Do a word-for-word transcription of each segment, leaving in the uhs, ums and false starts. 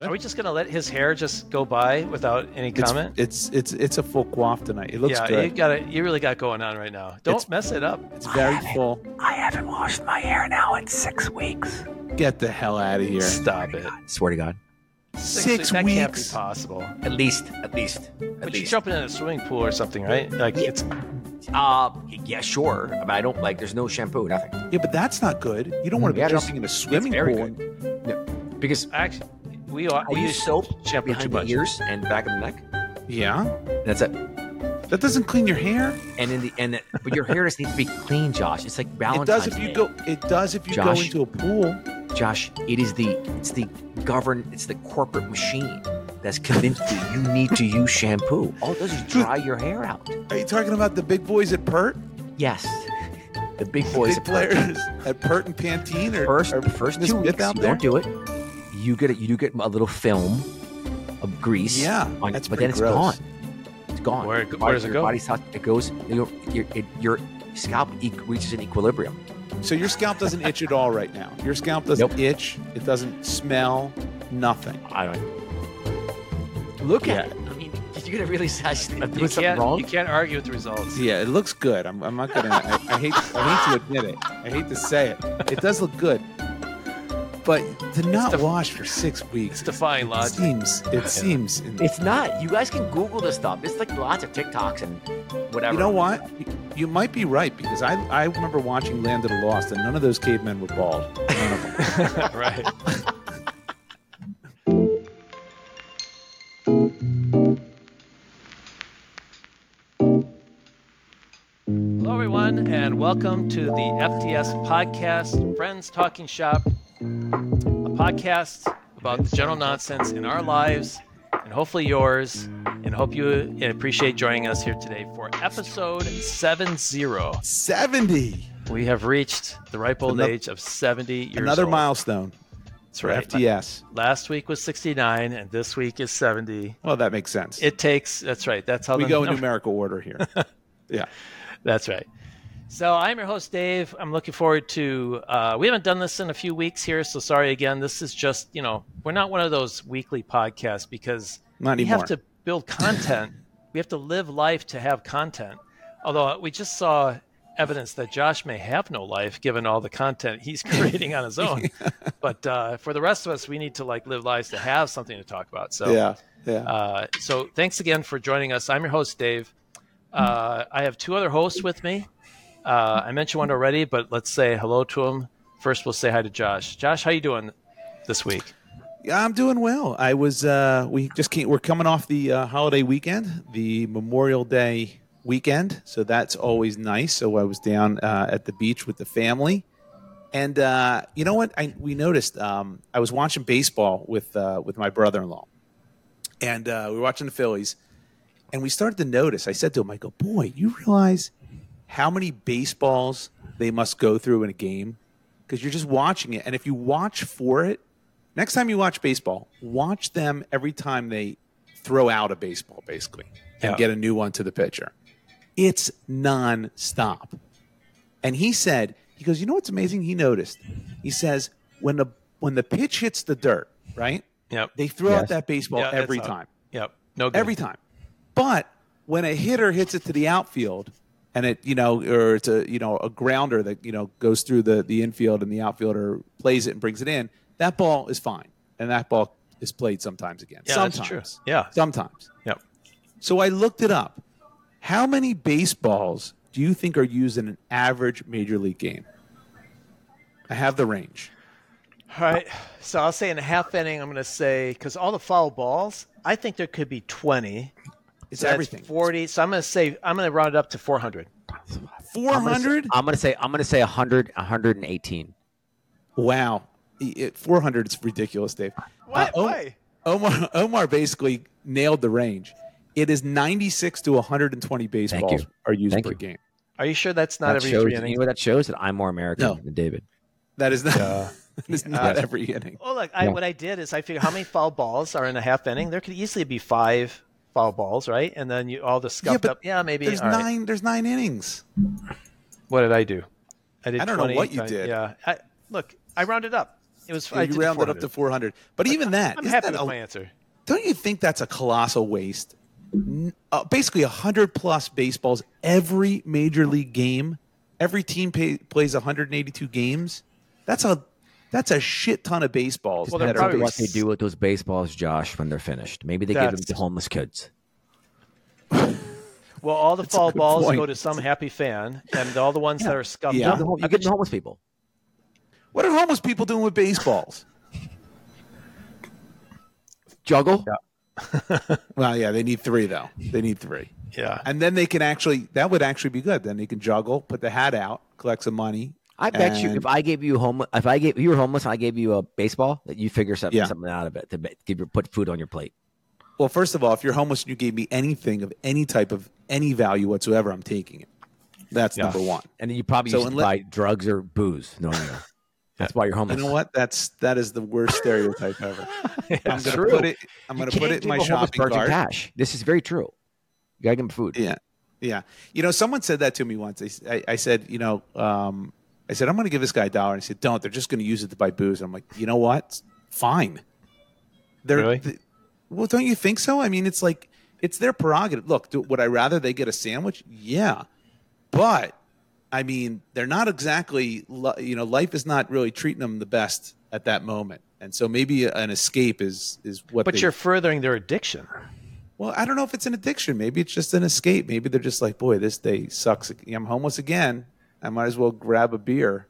Are we just gonna let his hair just go by without any comment? It's it's it's, it's a full coif tonight. It looks yeah, good. you got it. You really got going on right now. Don't It's- mess it up. It's very full. I haven't washed my hair now in six weeks. Get the hell out of here. Stop it. Swear to God. Six that weeks. can't be possible. At least, at least, at But you're least. jumping in a swimming pool or something, right? Like Yeah. it's Uh, yeah, sure. But I don't like. There's no shampoo, nothing. Yeah, but that's not good. You don't want to be Yeah, there's- jumping in a It's swimming very pool. good. No, because actually we are. I We use soap shampoo too behind the much. ears and back of the neck. Yeah, That's it. that doesn't clean your hair. And in the and the, but your hair doesn't need to be clean, Josh. It's like It Valentine's does if you Day. go. It does if you go Josh. into a pool. Josh, it is the it's the govern it's the corporate machine that's convinced you you need to use shampoo. All it does is dry your hair out. Are you talking about the big boys at Pert? Yes, the big boys. Big players at Pert and Pantene, or First, or the first Miss two Smith weeks, out you there? don't do it. You get it. You do get a little film of grease. Yeah, on, that's but then pretty it's gross. gone. It's gone. Where- Your where does it your go? Body's not, it goes. Your your, it, your scalp e- reaches an equilibrium. So your scalp doesn't itch at all right now. Your scalp doesn't Nope. itch. It doesn't smell. Nothing. I don't. Look Yeah. at it. I mean, you're gonna really say I'm You doing something can't. wrong? You can't argue with the results. Yeah, it looks good. I'm, I'm not gonna. I, I hate. I hate to admit it. I hate to say it. It does look good. But to not def- wash for six weeks, It's defying it logic. seems. It seems. It's not. You guys can Google this stuff. It's like lots of TikToks and whatever. You know what? You- You might be right because I I remember watching Land of the Lost and none of those cavemen were bald. None of them. Right. Hello, everyone, and welcome to the F T S podcast, Friends Talking Shop, a podcast about the general nonsense in our lives and hopefully yours. And hope you appreciate joining us here today for episode seven zero. seventy. We have reached the ripe old Another- age of seventy years Another old. milestone That's for right. F T S. Last week was sixty-nine, and this week is seventy. Well, that makes sense. It takes. That's right. That's how we the go in number- numerical order here. Yeah. That's right. So I'm your host, Dave. I'm looking forward to. Uh, we haven't done this in a few weeks here, so sorry again. This is just, you know, we're not one of those weekly podcasts because Not we anymore. have to build content. We have to live life to have content. Although we just saw evidence that Josh may have no life given all the content he's creating on his own. But uh, for the rest of us, we need to like live lives to have something to talk about. So Yeah. Yeah. uh, so thanks again for joining us. I'm your host, Dave. Uh, I have two other hosts with me. Uh, I mentioned one already, but let's say hello to him. First, we'll say hi to Josh. Josh, how you doing this week? Yeah, I'm doing well. I was. Uh, we just came. We're coming off the uh, holiday weekend, the Memorial Day weekend, so that's always nice. So I was down uh, at the beach with the family, and uh, you know what? I we noticed. Um, I was watching baseball with uh, with my brother-in-law, and uh, we were watching the Phillies, and we started to notice. I said to him, "I go, boy, you realize how many baseballs they must go through in a game? Because you're just watching it, and if you watch for it." Next time you watch baseball, watch them every time they throw out a baseball, basically, and Yeah. get a new one to the pitcher. It's nonstop. And he said, he goes, you know what's amazing? He noticed. He says, when the when the pitch hits the dirt, right? Yep. They throw Yes. out that baseball Yeah, every that's how- time. Yep. No good. Every time. But when a hitter hits it to the outfield and it, you know, or it's a, you know, a grounder that, you know, goes through the, the infield and the outfielder plays it and brings it in, that ball is fine. And that ball is played sometimes again. Yeah, sometimes. that's true. Yeah. Sometimes. Yep. So I looked it up. How many baseballs do you think are used in an average major league game? I have the range. All right. So I'll say in a half inning, I'm going to say, because all the foul balls, I think there could be twenty. It's So that's everything. forty. So I'm going to say, I'm going to round it up to four hundred. four hundred? I'm gonna say I'm gonna say one hundred, one hundred eighteen. Wow. It, four hundred is ridiculous, Dave. Why? Uh, O- Why? Omar, Omar basically nailed the range. It is ninety-six to one hundred twenty baseballs you. are used Thank per you. game. Are you sure that's not That every shows, three you innings? know what that shows? That I'm more American No. than David. That is not, that is not Yes. every inning. Well, look, I, Yeah. what I did is I figured how many foul balls are in a half inning. There could easily be five foul balls, right? And then you all the scuffed but up. Yeah, maybe. There's all right. nine. There's nine innings. What did I do? I did. I don't know twenty, what you uh, did. Yeah. I, look, I rounded up. It was. You I did rounded up to four hundred. But even that, I'm isn't happy that with a- my answer. don't you think that's a colossal waste? N- Uh, basically, one hundred plus baseballs every major league game. Every team pay, plays one hundred eighty-two games. That's a that's a shit ton of baseballs. Well, they're that probably are What they do with those baseballs, Josh, when they're finished. Maybe they give them That's- to homeless kids. Well, all the That's a fall good balls point. go to some happy fan, and all the ones that are scuffed Yeah. up. You, I give them bet to you- homeless people. What are homeless people doing with baseballs? Juggle. Well, yeah, they need three though. They need three, yeah. and then they can actually. That would actually be good. Then they can juggle, put the hat out, collect some money. I bet you and- if I gave you home, if I gave if you were homeless, and I gave you a baseball, that you figure something, Yeah. something out of it to ma- give your put food on your plate. Well, first of all, if you're homeless and you gave me anything of any type of any value whatsoever, I'm taking it. That's Yeah. number one. And then you probably So used to unless- buy drugs or booze. No, no. That's why you're You homeless. know what? That's that is the worst stereotype ever. I'm gonna true. put it. I'm You gonna can't put it in give my a homeless shopping person cart. cash. This is very true. You gotta give them food. Yeah, yeah. You know, someone said that to me once. I, I, I said, you know, um, I said I'm going to give this guy a dollar, and he said, "Don't. They're just going to use it to buy booze." And I'm like, you know what? Fine. They're, Really? th- well, don't you think so? I mean, it's like it's their prerogative. Look, do, would I rather they get a sandwich? Yeah, but I mean, they're not exactly. li- You know, life is not really treating them the best at that moment, and so maybe an escape is is what. But they, you're furthering their addiction. Well, I don't know if it's an addiction. Maybe it's just an escape. Maybe they're just like, boy, this day sucks. I'm homeless again. I might as well grab a beer.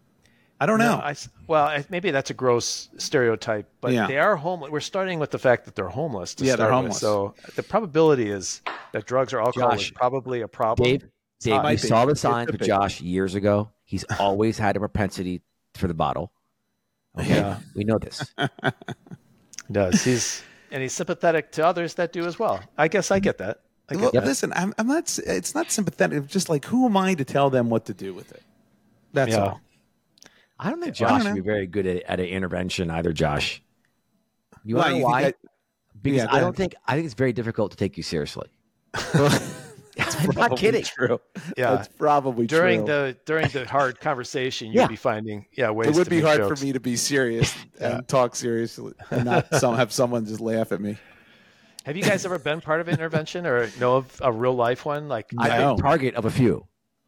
I don't know. No, I s well, I, maybe that's a gross stereotype, but Yeah. they are homeless. We're starting with the fact that they're homeless. To Yeah, they're start with. homeless. So the probability is that drugs or alcohol is Josh, probably a problem. Dave, Dave, might we be. saw the It sign could for be. Josh years ago. He's always had a propensity for the bottle. Okay? Yeah. We know this. He does. He's and he's sympathetic to others that do as well. I guess I get that. I get Look, that. listen, I'm, I'm not. s- It's not sympathetic. It's just like, who am I to tell them what to do with it? That's Yeah. all. I don't think I don't Josh would be know. very good at, at an intervention either, Josh. You Why, want to know you think why? I- because Yeah, go I don't ahead. think I think it's very difficult to take you seriously. That's I'm not probably kidding. True. Yeah. That's probably during true. the during the hard conversation, you'd Yeah. be finding yeah ways. It would to be make hard jokes. for me to be serious Yeah. and talk seriously and not some, have someone just laugh at me. Have you guys ever been part of an intervention or know of a real life one? Like I've No. been target of a few.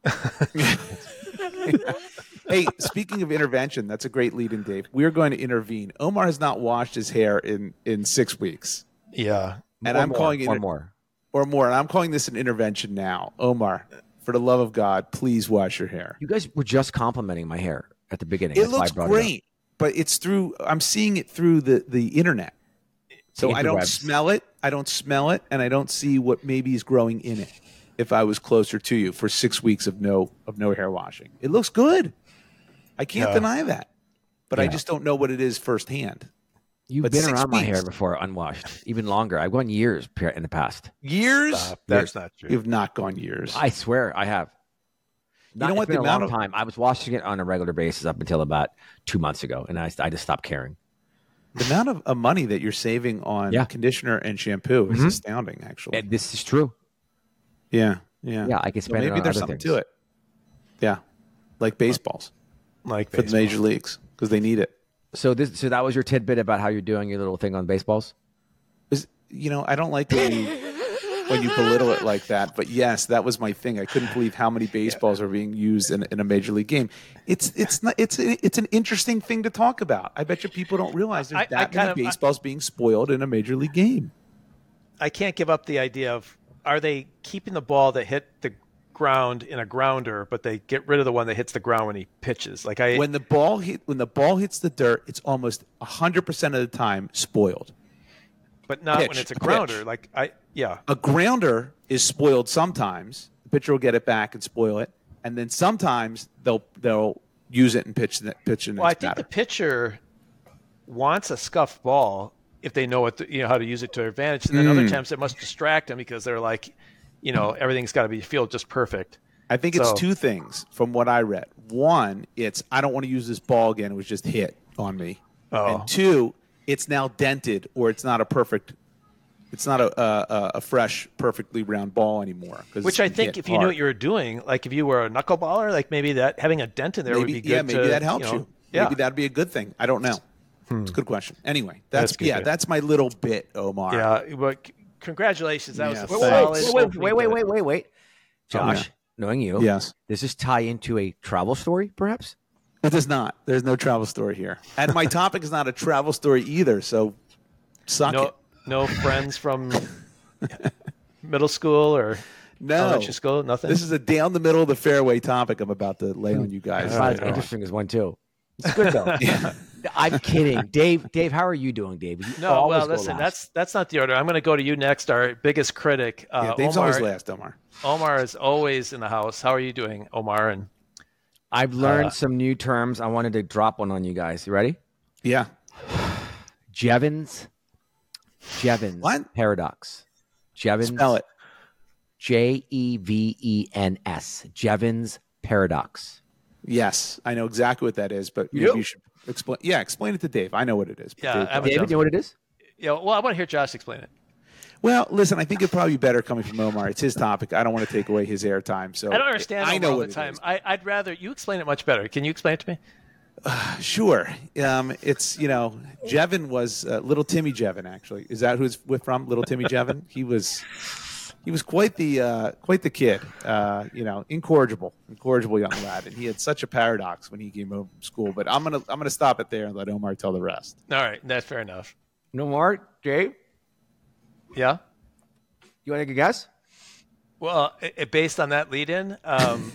Hey, speaking of intervention, that's a great lead in, Dave. We're going to intervene. Omar has not washed his hair in, in six weeks yeah, And One I'm more, calling it one a- more. or more. And I'm calling this an intervention now. Omar, for the love of God, please wash your hair. You guys were just complimenting my hair at the beginning. It That's why I looks brought it up. great, but it's through, I'm seeing it through the, the internet. So I don't Interwebs. smell it. I don't smell it. And I don't see what maybe is growing in it if I was closer to you for six weeks of no, of no hair washing. It looks good. I can't Yeah. deny that, but I Yeah. just don't know what it is firsthand. You've But been six around my hair weeks. before unwashed, even longer. I've gone years per- in the past. Years? Stop. That's not true. You've not gone years. I swear I have. know Not- what? It's been The a long amount of- time. I was washing it on a regular basis up until about two months ago, and I, I just stopped caring. The amount of, of money that you're saving on Yeah. conditioner and shampoo is Mhm. astounding, actually. And this is true. yeah, yeah. Yeah, I can So spend it maybe on there's other something things. to it. Yeah, like baseballs like for the baseball. major leagues because they need it. So this, so that was your tidbit about how you're doing your little thing on baseballs. Is- You know, I don't like when you when you belittle it like that, but yes, that was my thing. I couldn't believe how many baseballs are being used in, in a major league game. It's it's not it's a, it's an interesting thing to talk about. I bet you people don't realize there's I- I that kind many of- I- baseballs being spoiled in a major league game. I can't give up the idea of are they keeping the ball that hit the ground in a grounder, but they get rid of the one that hits the ground when he pitches. Like I, When the ball hit when the ball hits the dirt, it's almost hundred percent of the time spoiled. but not when pitch, it's a pitch. grounder. Like I, yeah, A grounder is spoiled sometimes. The pitcher will get it back and spoil it, and then sometimes they'll they'll use it and pitch the pitch the well, I next think batter. the pitcher wants a scuffed ball if they know what to, you know how to use it to their advantage, and then other Mm. times it must distract them because they're like, you know, everything's got to be feel just perfect. I think it's So- two things from what I read. One, it's I don't want to use this ball again. It was just hit on me. Oh. And two, it's now dented or it's not a perfect. It's not a a, a fresh, perfectly round ball anymore. 'cause Which it's I been think hit if you knew hard. what you were doing, like if you were a knuckleballer, like maybe that having a dent in there would maybe be good. yeah maybe to, that helps you. you. know, Yeah. Maybe that'd be a good thing. I don't know. Hmm. It's a good question. Anyway, that's, That's good, yeah, good. that's my little bit, Omar. Yeah, well, c- congratulations. That Yeah, was a wait, solid. Wait, wait, opening wait, wait, bit. wait, wait, wait. Josh, yeah. knowing you, Yes. does this tie into a travel story, perhaps? It does not. There's no travel story here. And my topic is not a travel story either, so suck No, it. no friends from middle school or No. elementary school. Nothing. This is a down the middle of the fairway topic I'm about to lay on you guys. That's not as interesting as one, too. It's good, though. I'm kidding. Dave, Dave, how are you doing, Dave? You no, always well, go listen, last. that's that's not the order. I'm going to go to you next, our biggest critic. Uh, Yeah, Dave's Omar, always last, Omar. Omar is always in the house. How are you doing, Omar? And I've learned uh, some new terms. I wanted to drop one on you guys. You ready? Yeah. Jevons. Jevons What? paradox. Jevons. Spell it. J E V E N S. Jevons paradox. Yes, I know exactly what that is, but You maybe do? you should explain. Yeah, explain it to Dave. I know what it is. but Yeah, Dave I'm doesn't. a- David, you know what it is? yeah, well, I want to hear Josh explain it. Well, listen, I think it'd probably be better coming from Omar. It's his topic. I don't want to take away his airtime. So I don't understand I Omar know all what the it time. is. I, I'd rather you explain it much better. Can you explain it to me? Sure. Um, it's, you know, Jevin was uh, little Timmy Jevin, actually. Is that who's with from? Little Timmy Jevin? He was he was quite the uh, quite the kid. Uh, you know, incorrigible, incorrigible young lad, and he had such a paradox when he came home from school. But I'm gonna I'm gonna stop it there and let Omar tell the rest. All right, that's fair enough. No more? Dave? Yeah. You want to take a guess? Well, it, it, based on that lead-in, um,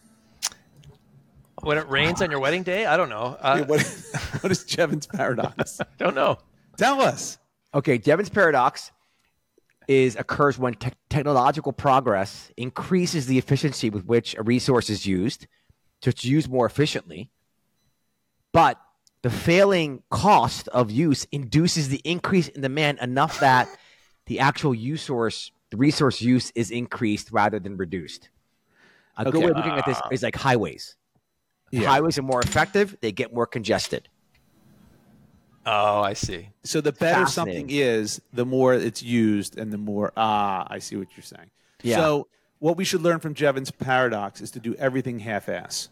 when it rains on your wedding day, I don't know. Uh, Wait, what what is Jevin's paradox? I don't know. Tell us. Okay, Jevons paradox is occurs when te- technological progress increases the efficiency with which a resource is used, so it's used more efficiently. But the failing cost of use induces the increase in demand enough that the actual use source, the resource use is increased rather than reduced. A good Okay. way of looking at this is like highways. Yeah. Highways are more effective; they get more congested. Oh, I see. So the better Fascinating. something is, the more it's used, and the more ah, I see what you're saying. Yeah. So what we should learn from Jevin's paradox is to do everything half-ass.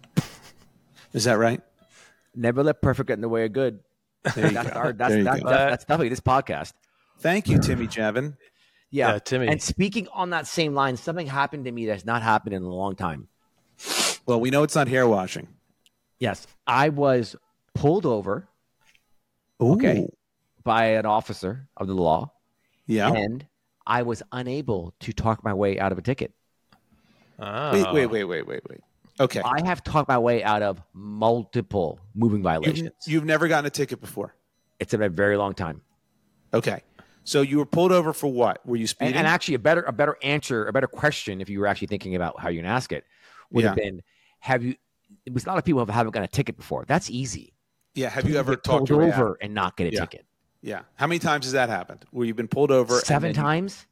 Is that right? Never let perfect get in the way of good. There you That's go. our, that's, There you that, go. that- that's definitely this podcast. Thank you, Timmy Jevin. Yeah. Yeah, Timmy. And speaking on that same line, something happened to me that's not happened in a long time. Well, we know it's not hair washing. Yes. I was pulled over Okay. by an officer of the law, Yeah. and I was unable to talk my way out of a ticket. Oh. Wait, wait, wait, wait, wait, wait. Okay. I have talked my way out of multiple moving You've, violations. you've never gotten a ticket before. It's been a very long time. Okay. So you were pulled over for what? Were you And, speeding? and actually, a better a better answer, a better question, if you were actually thinking about how you're going to ask it, would have Yeah. been, have you, it was a lot of people who haven't gotten a ticket before. That's easy. yeah. Have you ever Get talked pulled your way over out? and not get a Yeah. ticket? Yeah. How many times has that happened? Where you've been pulled over and Seven then you- times?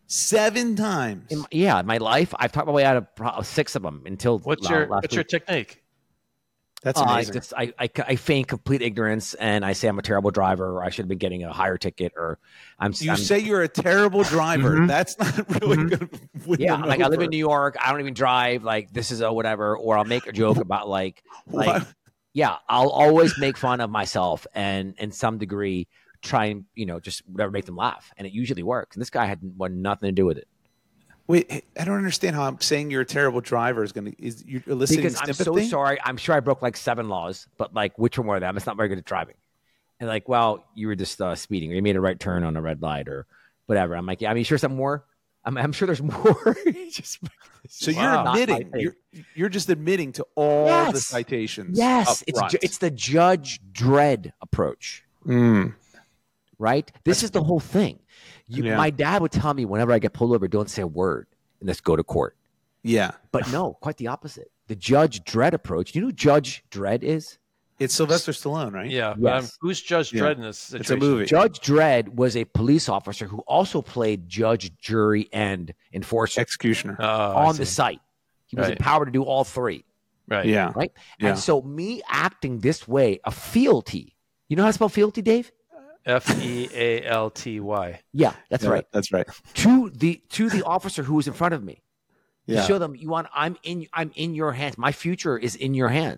Seven times. In my, yeah, in my life, I've talked my way out of pro- six of them until What's la- your last What's your week. technique? That's Uh, I amazing. just I, I I feign complete ignorance and I say I'm a terrible driver, or I should have been getting a higher ticket, or I'm. you I'm say you're a terrible driver. Mhm. That's not really Mhm. going to win yeah, them like I live over. in New York. I don't even drive. Like this is a whatever, or I'll make a joke about like like What? yeah, I'll always make fun of myself and in some degree try and you know just whatever make them laugh, and it usually works. And this guy had wanted nothing to do with it. Wait, I don't understand how I'm saying you're a terrible driver is going to is you're eliciting Because I'm so sympathy? sorry. I'm sure I broke like seven laws, but like which one were them? It's not very good at driving. And like, well, you were just uh, speeding, or you made a right turn on a red light, or whatever. I'm like, yeah. I mean, sure, some more. I'm, I'm sure there's more. just, So Wow. you're Not my admitting thing. you're you're just admitting to all the Yes. citations. yes, up it's front. ju- it's the Judge Dredd approach, Mm. right? This is the whole thing. You, Yeah. My dad would tell me whenever I get pulled over, don't say a word and let's go to court. Yeah, But no, quite the opposite. The Judge Dredd approach. Do you know who Judge Dredd is? it's Sylvester Stallone, right? Yeah, but um, Yes. who's Judge Yeah. Dredd in this situation? It's a movie. Judge Dredd was a police officer who also played judge, jury, and enforcer Executioner. Oh, I on the see. site. He was Right. empowered to do all three, Right. yeah, right? Yeah. And so me acting this way, a fealty. You know how to spell fealty, Dave? F E A L T Y. Yeah, that's Yeah, right. That's right. To the to the officer who was in front of me. Yeah. To show them you want I'm in I'm in your hands. My future is in your hands.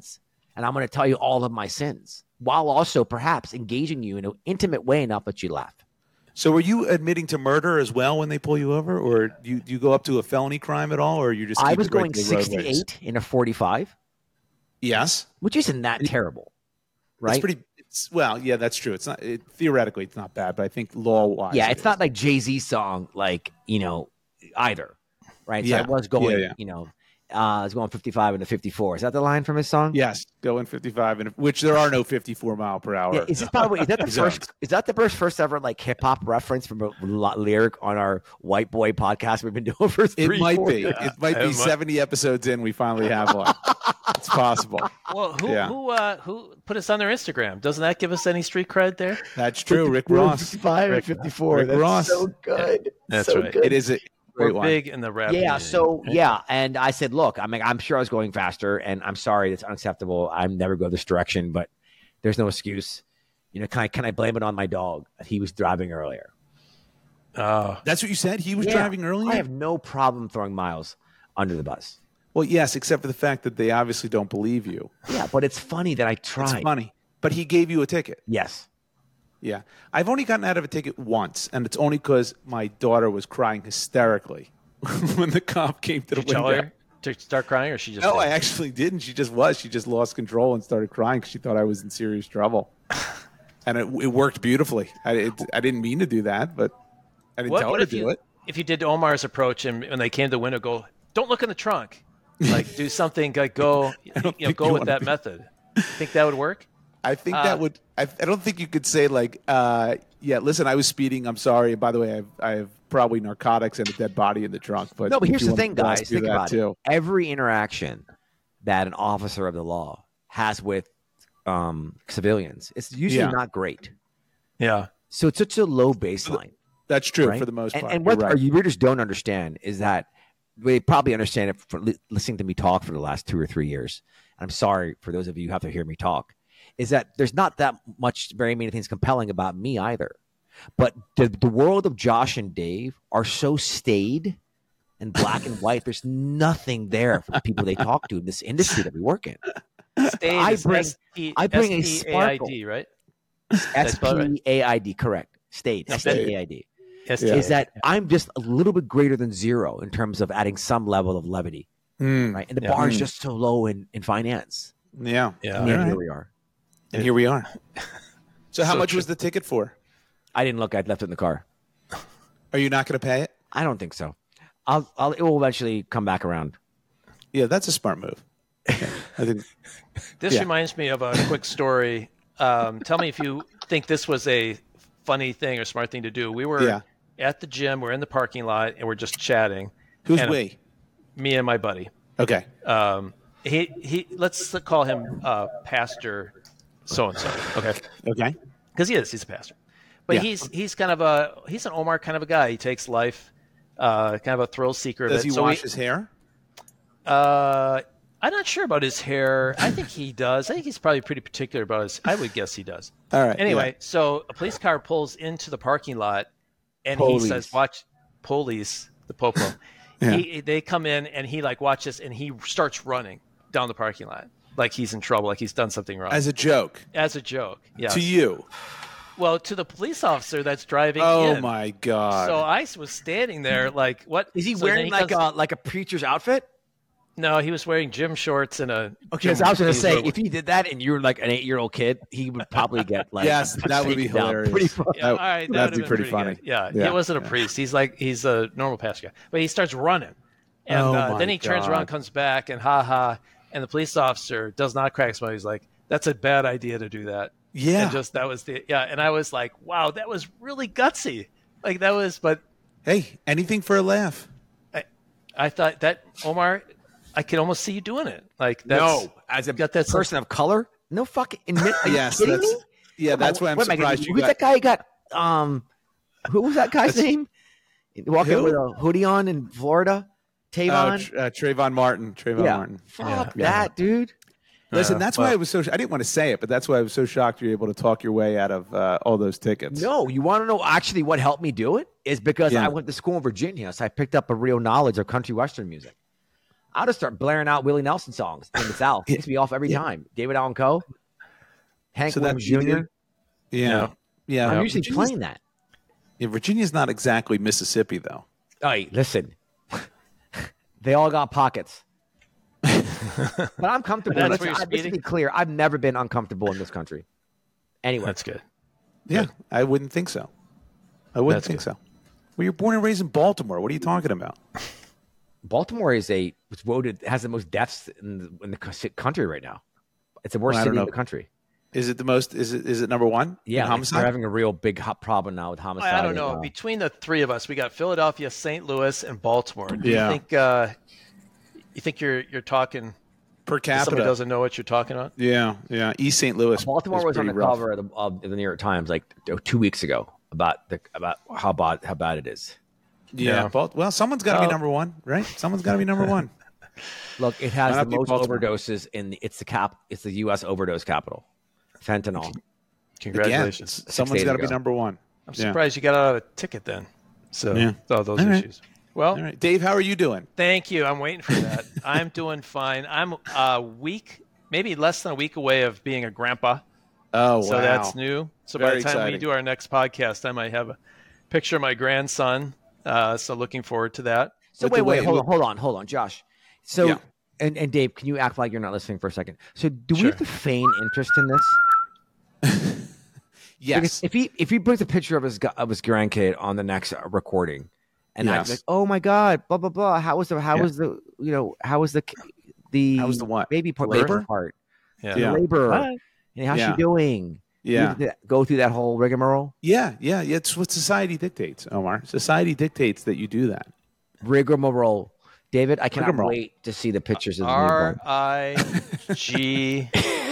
and I'm going to tell you all of my sins, while also perhaps engaging you in an intimate way enough that you laugh. So, were you admitting to murder as well when they pull you over, or do you, do you go up to a felony crime at all, or you just? I keep was it right going to the roadways? sixty-eight in a forty-five, Yes, which isn't that terrible, right? It's pretty. It's, well, yeah, that's true. It's not it, theoretically it's not bad, but I think law wise, Yeah, it's not like Jay-Z's song, like, you know, either, right? So Yeah. I was going, Yeah, yeah. you know, uh, I was going fifty-five into fifty-four. Is that the line from his song? Yes, going fifty-five, and which there are no fifty-four mile per hour. Yeah, is this by the way? Is that the zones. first? Is that the first first ever like hip hop reference from a l- lyric on our White Boy podcast we've been doing for three? It might four be. years? It might It be might- seventy episodes in. We finally have one. It's possible. Well, who Yeah. who uh, who put us on their Instagram? Doesn't that give us any street cred there? That's true. Rick Ross. fifty-five and fifty-four. Rick That's Ross. so good. That's so right. good. It is a We're great one. big in the rap. Yeah. community. So yeah, and I said, look, I mean, I'm sure I was going faster, and I'm sorry, that's unacceptable. I'm never go this direction, but there's no excuse. You know, can I can I blame it on my dog? He was driving earlier. Oh, That's what you said. He was Yeah, driving earlier. I have no problem throwing Miles under the bus. Well, yes, except for the fact that they obviously don't believe you. Yeah, but it's funny that I tried. It's funny, but he gave you a ticket. Yes. Yeah, I've only gotten out of a ticket once, and it's only because my daughter was crying hysterically when the cop came to the did you tell window. her to start crying, or she just? No, I did? actually didn't. She just was. She just lost control and started crying because she thought I was in serious trouble. And it, it worked beautifully. I, it, I didn't mean to do that, but I didn't What, tell what her if to do you it. if you did Omar's approach and when they came to the window, go, don't look in the trunk, like do something like go, you don't know, think go you with wanna that be- method. Think that would work? I think uh, that would. I, I don't think you could say like, uh, yeah, listen, I was speeding. I'm sorry. And by the way, I have, I have probably narcotics and a dead body in the trunk. But No, but if here's you the want thing, to guys. do Think that about too. it. Every interaction that an officer of the law has with um, civilians, it's usually Yeah. not great. Yeah. So it's such a low baseline. That's true right? for the most and, part. And You're what right. our readers don't understand is that they probably understand it from li- listening to me talk for the last two or three years. I'm sorry for those of you who have to hear me talk. Is that there's not that much, very many things compelling about me either. But the, the world of Josh and Dave are so staid and black and white. There's nothing there for the people they talk to in this industry that we work in. Stayed I is bring- S P I bring a S P A I D, sparkle. right? S spelled right? P A I D, correct. Stayed. Okay. S T A I D. S Yeah. T Is that I'm just a little bit greater than zero in terms of adding some level of levity, Mm, right? And the Yeah. bar is Mm. just so low in, in finance. yeah. Yeah. And yet All here right. we are. And here we are. So how So much true. was the ticket for? I didn't look. I'd left it in the car. Are you not going to pay it? I don't think so. I'll, I'll, it will eventually come back around. Yeah, that's a smart move. Yeah, I think. This Yeah. reminds me of a quick story. Um, tell me if you think this was a funny thing or smart thing to do. We were Yeah. at the gym. We're in the parking lot, and we're just chatting. Who's And- we? Me and my buddy. Okay. Um, he he. Let's call him uh, Pastor so and so. Okay, Okay. because he is. He's a pastor, but Yeah. he's he's kind of a he's an Omar kind of a guy. He takes life, uh, kind of a thrill seeker. of Does it. he So wash we- his hair? Uh, I'm not sure about his hair. I think he does. I think he's probably pretty particular about his. I would guess he does. All right. Anyway, so a police car pulls into the parking lot, and Police. he says, "Watch, police, the popo." Yeah. he, they come in, and he like watches, and he starts running down the parking lot like he's in trouble, like he's done something wrong, yeah. As a joke as a joke. Yeah. to you. Well, to the police officer that's driving Oh in. my God. So I was standing there, like, what Is he so then wearing like comes- a like a preacher's outfit? No, he was wearing gym shorts and a. Okay, gym so I was going to say, t-shirt. if he did that and you were like an eight-year-old kid, he would probably get like Yes, that would be taken down hilarious. pretty fu- Yeah, That- all right, that that'd would've be been pretty funny. good. Yeah, Yeah, he wasn't a yeah. priest. He's like he's a normal pastor guy, but he starts running, and Oh uh, my then he turns God. around, comes back, and ha ha, and the police officer does not crack a smile. He's like, "That's a bad idea to do that." Yeah. And just that was the yeah, and I was like, "Wow, that was really gutsy." Like that was, but Hey, anything for a laugh. I thought that Omar, I could almost see you doing it. Like that's, No, as a got that sense- person of color, no fucking. Admit, are you Yes, kidding that's me? yeah. That's why I'm What am I gonna surprised do? you Who's got. that guy? who got um, who was that guy's name? Walking Who? with a hoodie on in Florida, Oh, Tavon. Tr- uh, Trayvon Martin. Trayvon yeah, Martin. fuck Yeah. that, dude. Listen, Uh, that's well- why I was so. I didn't want to say it, but that's why I was so shocked you're able to talk your way out of uh, all those tickets. No, you want to know actually what helped me do it is because Yeah. I went to school in Virginia, so I picked up a real knowledge of country western music. I'll just start blaring out Willie Nelson songs in the South. It used to be off every Yeah. time. David Allen Coe, Hank So Williams that's- you Junior Yeah. Yeah. I'm usually Virginia's- playing that. yeah, Virginia's not exactly Mississippi, though. Hey, listen. They all got pockets. But I'm comfortable. That's Let's, where you're I- let's speeding? be clear. I've never been uncomfortable in this country. Anyway, That's good. Yeah, I wouldn't think so. I wouldn't That's think good. so. Well, you're born and raised in Baltimore. What are you talking about? Baltimore is a was voted has the most deaths in the, in the co- country right now. It's the worst Well, I don't city in know. the country. Is it the most? Is it is it number one? Yeah, in like, homicide. they're having a real big hot problem now with homicide. I don't know. and, uh, Between the three of us, we got Philadelphia, Saint Louis, and Baltimore. Do Yeah. you think uh, you think you're you're talking? Per Somebody capita. doesn't know what you're talking about. Yeah, yeah. East Saint Louis. Baltimore is was on the pretty rough. cover of the, of the New York Times like two weeks ago about the about how bad how bad it is. Yeah. Yeah. Bal- well, someone's got to Well- be number one, right? Someone's got to be number one. Look, it has Why not the be most Baltimore? overdoses in the, it's the cap it's the U S overdose capital. Fentanyl. Again, Congratulations. s- someone's days got to be ago. number one. I'm Yeah. surprised you got out of a ticket then. So Yeah. all those All right. issues. Well, All right, Dave, how are you doing? thank you. I'm waiting for that. I'm doing fine. I'm a week, maybe less than a week away of being a grandpa. Oh, So wow. that's new. So by Very the time we exciting. do our next podcast, I might have a picture of my grandson. Uh, so looking forward to that. So With wait, the wait, way- hold on, hold on, hold on, Josh. So Yeah. and, and Dave, can you act like you're not listening for a second? So do we Sure. have to feign interest in this? Yes. Because if he if he brings a picture of his gu- of his grandkid on the next uh, recording, and I'm Yes. like, oh my god, blah blah blah. How was the how Yeah. was the you know how was the the How was the what? baby part Labor? birth part Yeah. Yeah. labor What? and how's Yeah. she doing? You Yeah. have to go through that whole rigmarole. Yeah, yeah, yeah. It's what society dictates, Omar. Society dictates that you do that. Rigmarole. David, I cannot Rigmarole. wait to see the pictures of the R newborn. I G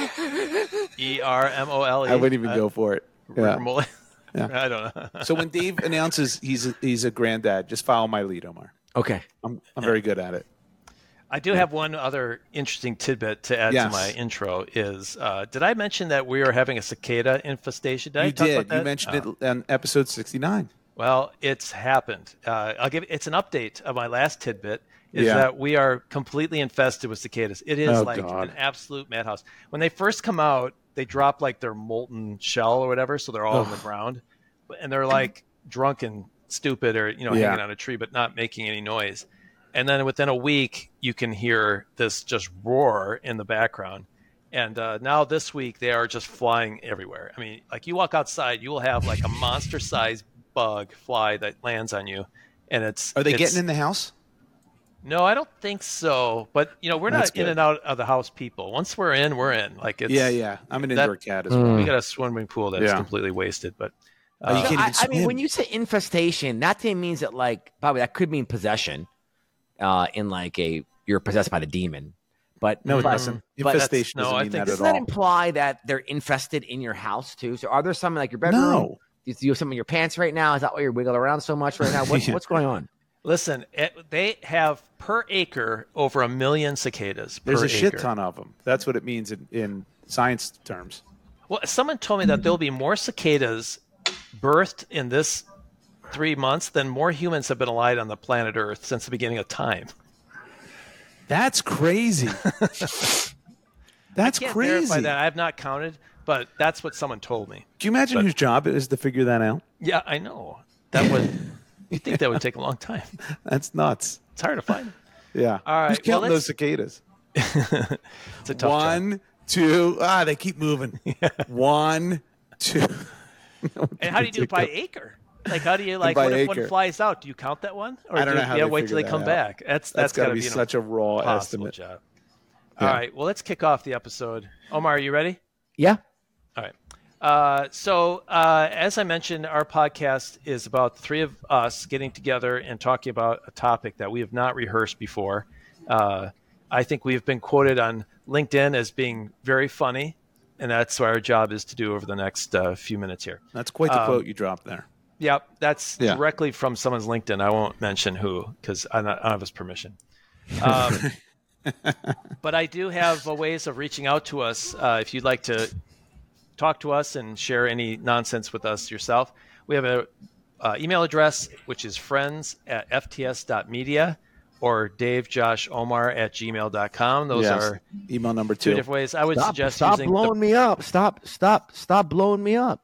E R M O L E. I wouldn't even go for it. Yeah. Rigmarole. Yeah. I don't know. So when Dave announces he's a, he's a granddad, just follow my lead, Omar. Okay. I'm I'm very good at it. I do have one other interesting tidbit to add Yes. to my intro. Is uh, did I mention that we are having a cicada infestation? Did I You talk did. about that? You mentioned Oh. it on episode sixty-nine. Well, it's happened. Uh, I'll give it's an update of my last tidbit. Is Yeah. that we are completely infested with cicadas. It is Oh, like God. an absolute madhouse. When they first come out, they drop like their molten shell or whatever, so they're all on the ground, and they're like drunk and stupid, or you know, Yeah. hanging on a tree but not making any noise. And then within a week, you can hear this just roar in the background. And uh, now this week, they are just flying everywhere. I mean, like you walk outside, you will have like a monster-sized bug fly that lands on you, and it's Are they it's- getting in the house? No, I don't think so. But you know, we're That's not in good. and out of the house people. Once we're in, we're in. Like it's Yeah, yeah. I'm an that- indoor cat as well. We got a swimming pool that's Yeah. completely wasted. But Oh, you uh, can't even I, I mean, swim. when you say infestation, that thing means that, like, probably that could mean possession, uh, in like a you're possessed by the demon. But No, it but, doesn't. but Infestation no, doesn't I mean think- that doesn't at that all. imply that they're infested in your house too? So, are there some in, like your bedroom? No. Do you have some in your pants right now? Is that why you're wiggling around so much right now? What's Yeah. what's going on? listen, it, they have per acre over a million cicadas. Per There's a shit acre. ton of them. That's what it means in, in science terms. Well, someone told me that there'll be more cicadas birthed in this three months than more humans have been alive on the planet Earth since the beginning of time. That's crazy. That's Can't crazy. verify that. I have not counted, but that's what someone told me. Do you imagine But- whose job it is to figure that out? Yeah, I know. That would. You think that would take a long time? That's nuts. It's hard to find. Yeah. All right, Who's well, counting let's- those cicadas? It's a tough job. One, two. Ah, they keep moving. One, two. And how do you do it by acre? Like, how do you like by what if one acre. flies out? Do you count that one, or I don't do know you how yeah, they wait till figure they come that out. back? That's That's that's got to gotta be be an such a raw impossible estimate. job. Yeah. All right, well, let's kick off the episode. Omar, are you ready? Yeah. All right. Uh, so, uh, as I mentioned, our podcast is about the three of us getting together and talking about a topic that we have not rehearsed before. Uh, I think we've been quoted on LinkedIn as being very funny, and that's what our job is to do over the next uh, few minutes here. That's quite the Um, quote you dropped there. Yep, that's Yeah. directly from someone's LinkedIn. I won't mention who because I don't I don't have his permission. Um, but I do have uh, ways of reaching out to us uh, if you'd like to talk to us and share any nonsense with us yourself. We have a uh, email address which is friends at f t s dot media, or Dave Josh Omar at gmail dot com. Those Yes. are Email number two two. different ways. I would Stop, suggest stop using blowing the, me up. Stop, stop, stop blowing me up.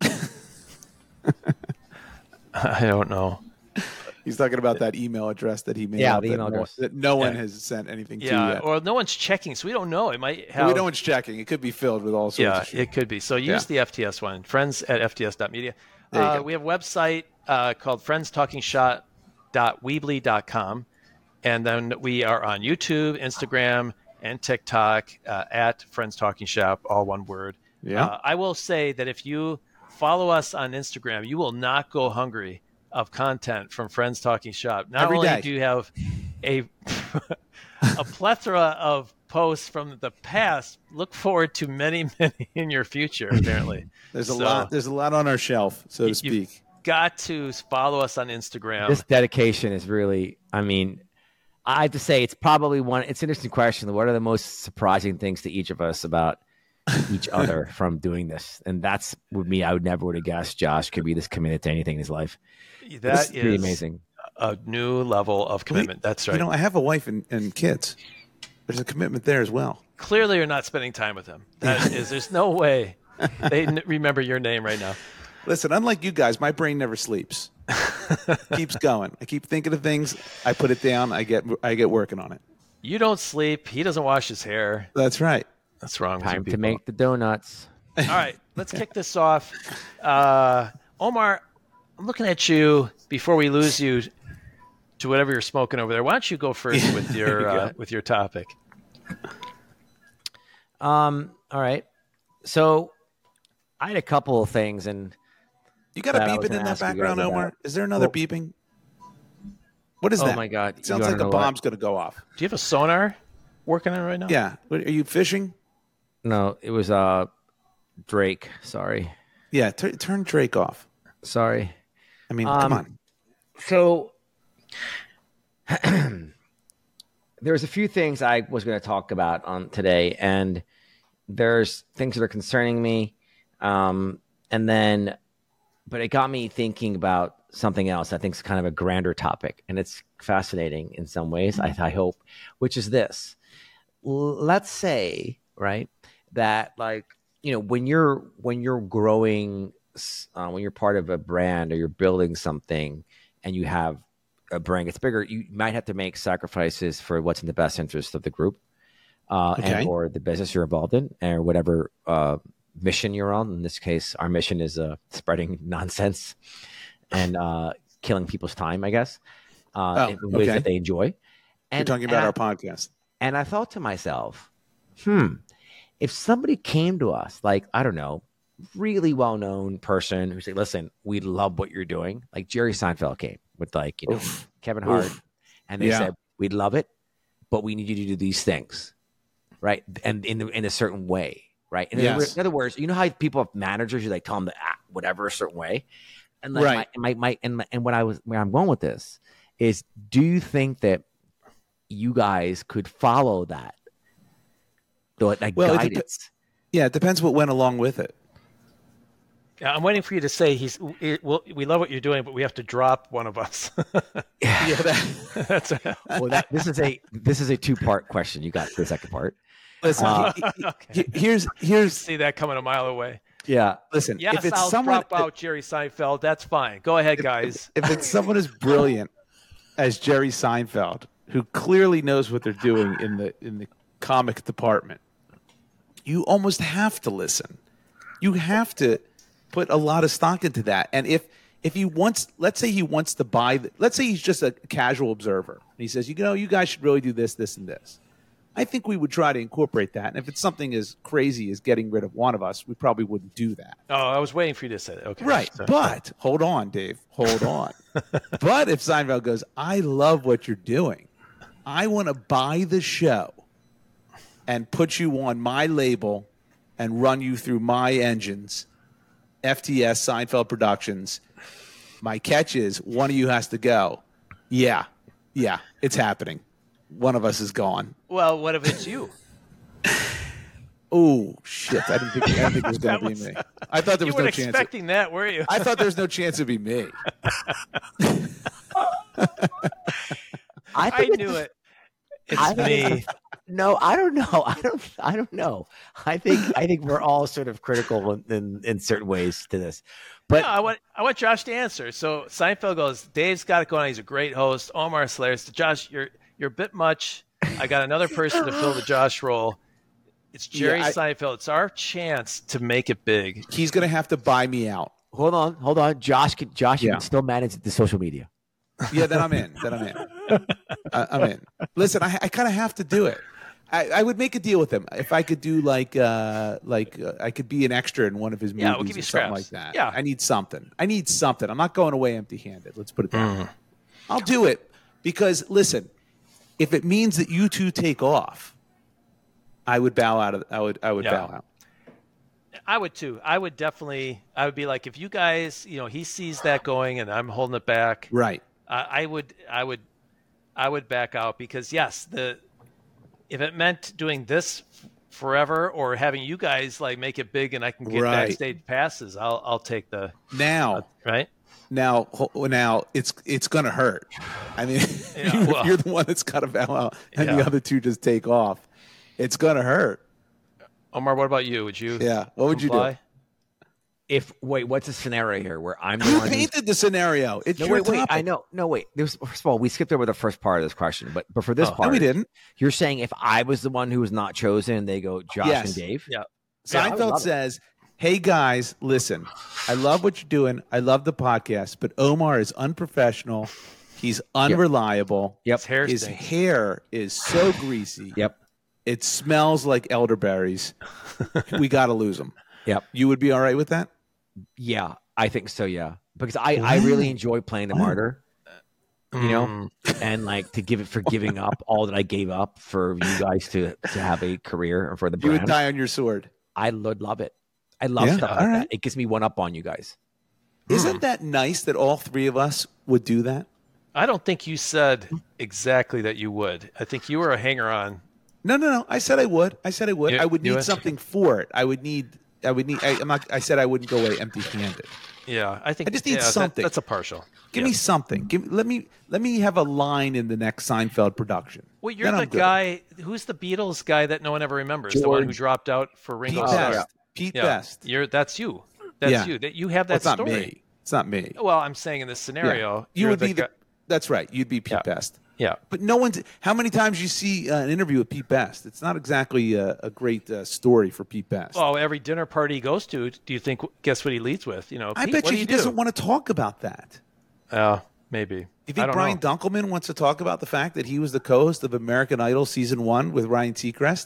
I don't know. He's talking about that email address that he made Yeah, up the that, email no, address. that no one Yeah. has sent anything to Yeah, yet. or no one's checking, so we don't know. It might Well, have. we know one's checking. It could be filled with all sorts Yeah, of shit. it could be. So use Yeah. the F T S one, friends at f t s dot media. There you Uh, go. we have a website uh, called friends talking shop dot weebly dot com. And then we are on YouTube, Instagram, and TikTok uh, at Friends Talking Shop, all one word. Yeah. Uh, I will say that if you follow us on Instagram, you will not go hungry of content from Friends Talking Shop. Not Every only day. do you have a a plethora of posts from the past, look forward to many, many in your future, apparently. There's a So, lot. There's a lot on our shelf, so to you- speak. Got to follow us on Instagram. This dedication is really, I mean, I have to say it's probably one, it's an interesting question. What are the most surprising things to each of us about each other from doing this? And that's with me, I would never would have guessed Josh could be this committed to anything in his life. That It's pretty is amazing. a new level of commitment. That's right. You know, I have a wife and, and kids. There's a commitment there as well. Clearly, you're not spending time with them. That is, there's no way they n- remember your name right now. Listen, unlike you guys, my brain never sleeps. Keeps going. I keep thinking of things. I put it down. I get I get working on it. You don't sleep. He doesn't wash his hair. That's right. That's wrong. with you Time to people. make the donuts. All right, let's kick this off. Uh, Omar, I'm looking at you before we lose you to whatever you're smoking over there. Why don't you go first with your you uh, go. with your topic? Um, all right. So I had a couple of things, and You got a That I was beeping in gonna that ask you guys background, about. Omar? Is there another Well- beeping? What is oh that? my God. It you sounds wanna like a know what? bomb's going to go off. Do you have a sonar working on it right now? Yeah. What, are you fishing? No, it was uh Drake. Sorry. Yeah. Tur turn Drake off. Sorry. I mean, Um, come on. So there's a few things I was going to talk about on today, and there's things that are concerning me. Um, and then, but it got me thinking about something else I think is kind of a grander topic, and it's fascinating in some ways, I, I hope, which is this. L- let's say, right, that like, you know, when you're, when you're growing, uh, when you're part of a brand or you're building something and you have a brand gets bigger, you might have to make sacrifices for what's in the best interest of the group, uh, Okay. and or the business you're involved in, or whatever uh, mission you're on. In this case, our mission is uh, spreading nonsense and uh, killing people's time, I guess, uh, Oh, in ways okay. that they enjoy. You're And, talking and about I- our podcast. and I thought to myself, hmm, if somebody came to us, like, I don't know, really well-known person who said, listen, we love what you're doing. Like Jerry Seinfeld came with like, you know, Oof. Kevin Hart. Oof. And they Yeah. said, we'd love it, but we need you to do these things. Right. And in, in a certain way. Right. In, other, Yes. in other words, you know how people have managers, you like tell them to act whatever a certain way. And like Right. my, my, my, and, my, and what I was, where I'm going with this is, do you think that you guys could follow that? The, like Well, it dep- guidance. Yeah, it depends what went along with it. Yeah, I'm waiting for you to say he's. It, well, we love what you're doing, but we have to drop one of us. Yeah, that, That's Well, that, this is a this is a two part question. You got the second part. listen. Uh, he- he- okay. he- here's here's See that coming a mile away. Yeah. listen. Yes, if it's I'll someone, drop out Jerry Seinfeld. That's fine. Go ahead, guys. if it's someone as brilliant as Jerry Seinfeld, who clearly knows what they're doing in the in the comic department, you almost have to listen. You have to put a lot of stock into that. And if if he wants, let's say he wants to buy, the, let's say he's just a casual observer, and he says, you know, you guys should really do this, this, and this. I think we would try to incorporate that. And if it's something as crazy as getting rid of one of us, we probably wouldn't do that. Oh, I was waiting for you to say that. Okay. Right. So- But hold on, Dave. Hold on. But if Seinfeld goes, I love what you're doing. I want to buy the show and put you on my label and run you through my engines, F T S Seinfeld Productions. My catch is one of you has to go. Yeah. Yeah. It's happening. One of us is gone. well, what if it's you? Oh, shit. I didn't think, I didn't think it was going That to be was- me. I thought there You was no weren't chance. expecting that, were you? I thought there was no chance it'd be me. I I, I think knew it's- it. It's I think me. it's- No, I don't know. I don't. I don't know. I think. I think we're all sort of critical in, in, in certain ways to this. But No, I want I want Josh to answer. So Seinfeld goes, Dave's got it going on. He's a great host. Omar Slayers. Josh, you're you're a bit much. I got another person to fill the Josh role. It's Jerry Yeah, I- Seinfeld. It's our chance to make it big. He's going to have to buy me out. hold on, hold on. Josh can. Josh, you Yeah. can still manage the social media. Yeah, then I'm in. Then I'm in. I, I'm in. Listen, I, I kind of have to do it. I, I would make a deal with him if I could do like uh like uh, I could be an extra in one of his movies Yeah, we'll give you or something scraps. like that. Yeah. I need something. I need something. I'm not going away empty-handed. Let's put it that Mm. way. I'll do it because listen, if it means that you two take off, I would bow out of. I would. I would Yeah. bow out. I would too. I would definitely. I would be like, if you guys, you know, he sees that going, and I'm holding it back. Right. I, I would. I would. I would back out because yes, the if it meant doing this f- forever or having you guys like make it big and I can get Right. backstage passes, I'll I'll take the Now, right. now, ho- now, it's it's gonna hurt. I mean, Yeah, if well. you're the one that's got to bow out, and Yeah. the other two just take off. It's gonna hurt. Omar, what about you? Would you? Yeah. What would you do? comply? If wait, what's the scenario here where I'm the You one who's- painted the scenario. It's No, your wait, wait. topic. I know. No, wait. There's, first of all, we skipped over the first part of this question, but but for this Oh, no, part, No, we didn't. you're saying if I was the one who was not chosen, and they go Josh Yes. and Dave. Yeah. Yeah, I would Seinfeld love it. says, "Hey guys, listen. I love what you're doing. I love the podcast, but Omar is unprofessional. He's unreliable. Yep. His hair His stinks. hair is so greasy. Yep. It smells like elderberries. We got to lose him. Yep. You would be all right with that? Yeah, I think so. Yeah, because I I really enjoy playing the martyr. You know, Mm. and like to give it for giving up all that I gave up for you guys to to have a career and for the You would brand. die on your sword. I would love it. I love Yeah, stuff like all that. right. It gives me one up on you guys. Isn't that nice that all three of us would do that? I don't think you said exactly that you would. I think you were a hanger on. No, no, no. I said I would. I said I would. You- I would you need would? something for it. I would need. I would need. I, I'm not. I said I wouldn't go away empty-handed. Yeah, I think I just need yeah, that- something. that's a partial. Give Yeah. me something. Give let me let me have a line in the next Seinfeld production. Well, you're Then the I'm good. guy. Who's the Beatles guy that no one ever remembers? The one who George. dropped out for Pete Ringo Best. Starr. Pete Yeah, Best. You're that's you. That's Yeah. you. That you have Well, that it's not story. me. It's not me. Well, I'm saying in this scenario, Yeah. You you're would be the. guy- That's right. You'd be Pete Yeah. Best. yeah. But no one's. How many times you see uh, an interview with Pete Best? It's not exactly a, a great uh, story for Pete Best. Well, every dinner party he goes to, do you think? Guess what he leads with? You know, I Pete, bet what you do he do? doesn't want to talk about that. Uh, maybe. You I think don't Brian know. Dunkelman wants to talk about the fact that he was the co-host of American Idol season one with Ryan Seacrest?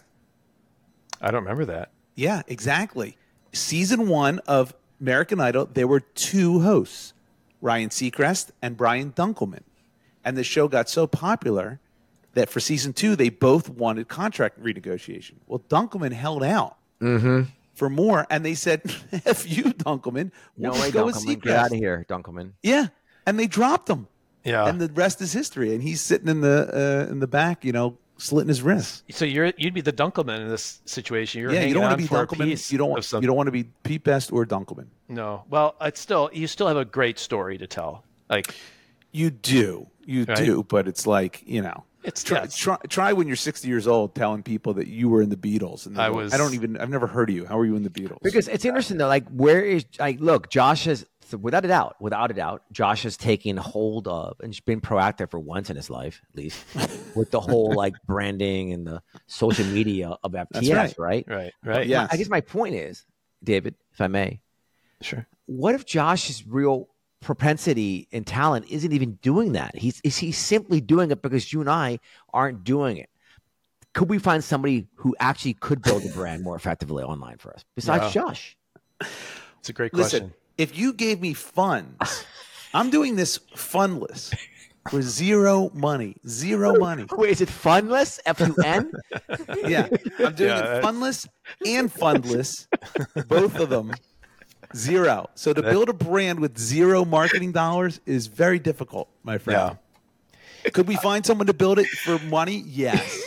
I don't remember that. Yeah, exactly. Season one of American Idol, there were two hosts, Ryan Seacrest and Brian Dunkelman. And the show got so popular that for season two, they both wanted contract renegotiation. Well, Dunkelman held out for more, and they said, F you, Dunkelman. No We'll way, just go with Dunkelman. Get out of Seacrest. here, Dunkelman. Yeah, and they dropped him. Yeah. And the rest is history. And he's sitting in the uh, in the back, you know, slitting his wrists. So you're you'd be the Dunkelman in this situation. You're Yeah, hanging you don't want on to be for a Dunkelman. piece You don't of want some- you don't want to be Pete Best or Dunkelman. No. Well, it's still you still have a great story to tell. Like You do, you Right. do, but it's like you know, It's- try, yeah, it's- try try when you're sixty years old telling people that you were in the Beatles. And they I go, was- I don't even. I've never heard of you. How are you in the Beatles? Because it's interesting though, like where is like look, Josh has so without a doubt, without a doubt, Josh has taken hold of and been proactive for once in his life, at least, with the whole like branding and the social media of F T S, That's right? right, right. Yeah. I guess my point is, David, if I may, Sure. what if Josh's real propensity and talent isn't even doing that? He's is he simply doing it because you and I aren't doing it? Could we find somebody who actually could build a brand more effectively online for us besides Yeah. Josh? It's a great question. Listen, if you gave me funds, I'm doing this funless for zero money, zero money. Wait, is it funless? F U N? Yeah, I'm doing Yeah, it that's- funless and fundless, both of them. Zero. So to build a brand with zero marketing dollars is very difficult, my friend. Could we find someone to build it for money? Yes.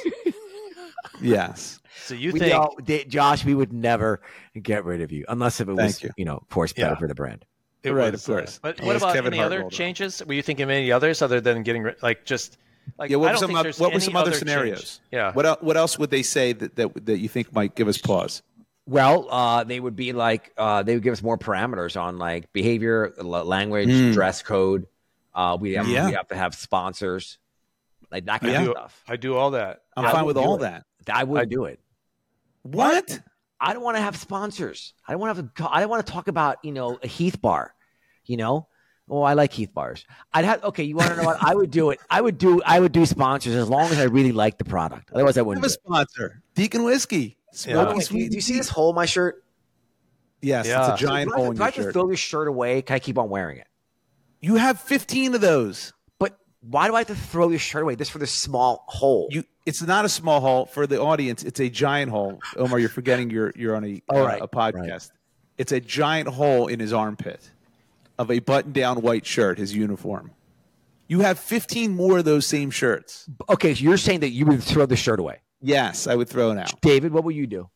Yes. So you We think all, Da- Josh, we would never get rid of you unless if it was, Thank you. you. know, force better Yeah. for the brand. it Right, was, of course. uh, but It what was about Kevin any Hart other rolled on. changes? Were you thinking of any others other than getting rid like just Like, Yeah, what I were don't some, think oth- there's what were any some other change. scenarios? Yeah. What el- what else would they say that, that that you think might give us pause? Well, uh, they would be like uh, they would give us more parameters on like behavior, l- language, Mm. dress code. Uh, we have Yeah. we have to have sponsors, like that kind Yeah. of do, stuff. I do all that. I'm I fine would with do all it. that. I wouldn't I- do it. What? I don't want to have sponsors. I don't want to have to. I don't want to talk about you know a Heath bar. You know, oh, I like Heath bars. I'd have okay. You want to know what? I would do it. I would do. I would do sponsors as long as I really like the product. Otherwise, I I have wouldn't. a Do it. sponsor, Deacon Whiskey. Yeah. Smoky Wait, Sweet. do you see this hole in my shirt? Yes, Yeah. it's a giant do I, hole have in to- do I your have to shirt. throw this shirt away? Can I keep on wearing it? You have fifteen of those. But why do I have to throw this shirt away? This for this small hole. You, it's not a small hole for the audience. It's a giant hole. Omar, you're forgetting you're you're on a Oh, uh, right, a podcast. It's a giant hole in his armpit of a button-down white shirt, his uniform. You have fifteen more of those same shirts. Okay, so you're saying that you would throw the shirt away. Yes, I would throw it out. David, what would you do?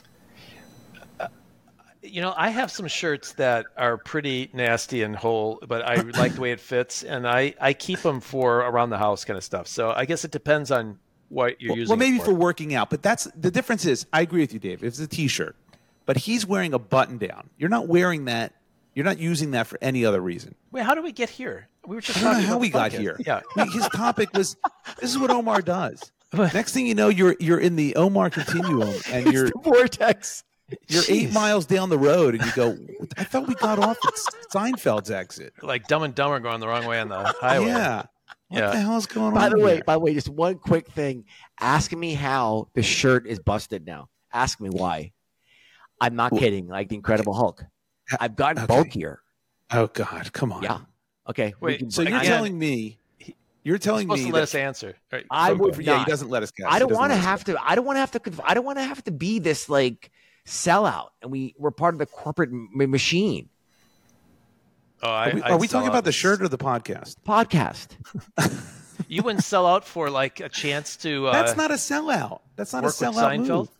You know, I have some shirts that are pretty nasty and whole, but I like the way it fits, and I, I keep them for around the house kind of stuff. So I guess it depends on what you're Well, using. well, maybe it for working out, but that's the difference. Is I agree with you, Dave. It's a T-shirt, but he's wearing a button-down. You're not wearing that. You're not using that for any other reason. Wait, how did we get here? We were just I don't know talking how about we the got podcast. here. Yeah. We- his topic was, "This is what Omar does." Next thing you know, you're you're in the Omar continuum, and you're vortex. you're eight miles down the road, and you go, "I thought we got off at Seinfeld's exit." Like Dumb and Dumber going the wrong way on the highway. Yeah. What Yeah. the hell's going By on? the way, here? by the way, just one quick thing. Ask me how the shirt is busted now. Ask me why. I'm not Well, kidding. Like the Incredible Hulk. I've gotten okay. bulkier. Oh God, come on. Yeah. Okay. we Wait, can- So you're Again, telling me, you're You're telling supposed me to let that us answer. Right. I Go- would go- yeah, not. he doesn't let us guess. I He don't doesn't want to let us have to. I don't want to have to. conf- I don't want to have to be this like sellout, and we we're part of the corporate m- machine Oh, I, Are we, I'd are we sell talking out. about the shirt or the podcast? podcast. You wouldn't sell out for like a chance to. Uh, That's not a sellout. That's not a work with sellout Seinfeld? move.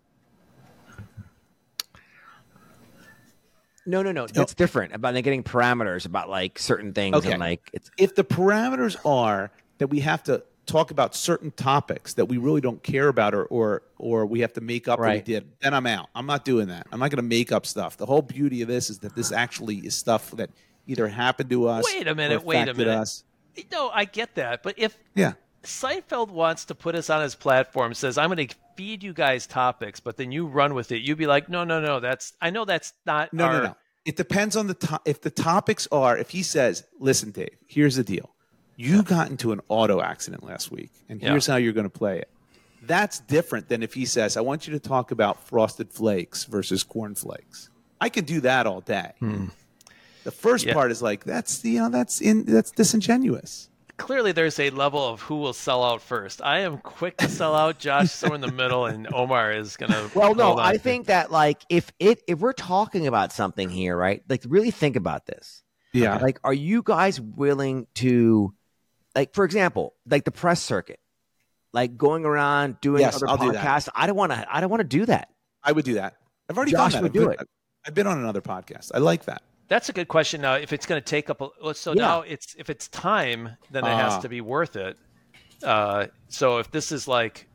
No, no, no. It's different about like, getting parameters about like certain things Okay. and like it's If the parameters are that we have to talk about certain topics that we really don't care about, or or or we have to make up what we Right. did, then I'm out. I'm not doing that. I'm not going to make up stuff. The whole beauty of this is that this actually is stuff that either happened to us. Wait a minute, or wait a affected minute. Us. No, I get that, but if Yeah. Seinfeld wants to put us on his platform, says I'm going to feed you guys topics, but then you run with it. You'd be like, no, no, no. That's I know that's not. No, our, no, no. It depends on the to- if the topics are. If he says, "Listen, Dave, here's the deal. You got into an auto accident last week, and Yeah. here's how you're going to play it." That's different than if he says, "I want you to talk about frosted flakes versus corn flakes." I could do that all day. The first Yeah. part is like that's you know that's in that's disingenuous. Clearly, there's a level of who will sell out first. I am quick to sell out. Josh is somewhere in the middle, and Omar is going to. well, no. I think that like if it if we're talking about something here, right? Like really think about this. Yeah. Like, are you guys willing to, like, for example, like the press circuit, like going around doing Yes, other I'll do that. podcasts? I don't want to. I don't want to do that. I would do that. I've already Josh done that. would I've do been- it. I've been on another podcast. I like that. That's a good question. Now, if it's going to take up, a, so Yeah. now it's if it's time, then it has Ah. to be worth it. Uh, so if this is like,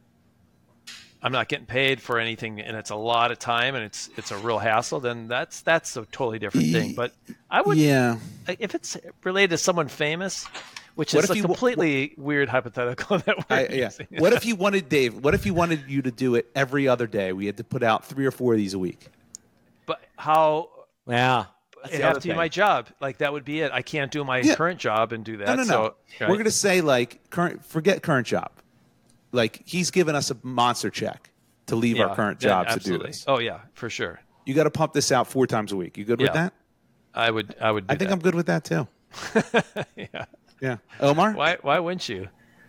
I'm not getting paid for anything, and it's a lot of time, and it's it's a real hassle, then that's that's a totally different thing. But I would, Yeah. if it's related to someone famous, which What is if a you- completely weird hypothetical that we're I, yeah. using. What if you wanted Dave? What if you wanted you to do it every other day? We had to put out three or four of these a week. But how? Yeah. That's It the has other to be thing. my job. Like that would be it. I can't do my Yeah. current job and do that. No, no, no. So, right. We're going to say like current. Forget current job. Like he's given us a monster check to leave Yeah, our current yeah, jobs to do absolutely. this. Oh yeah, for sure. You got to pump this out four times a week. You good with Yeah. that? I would. I would. Do I think that. I'm good with that too. Yeah. Yeah. Omar, Why? Why wouldn't you?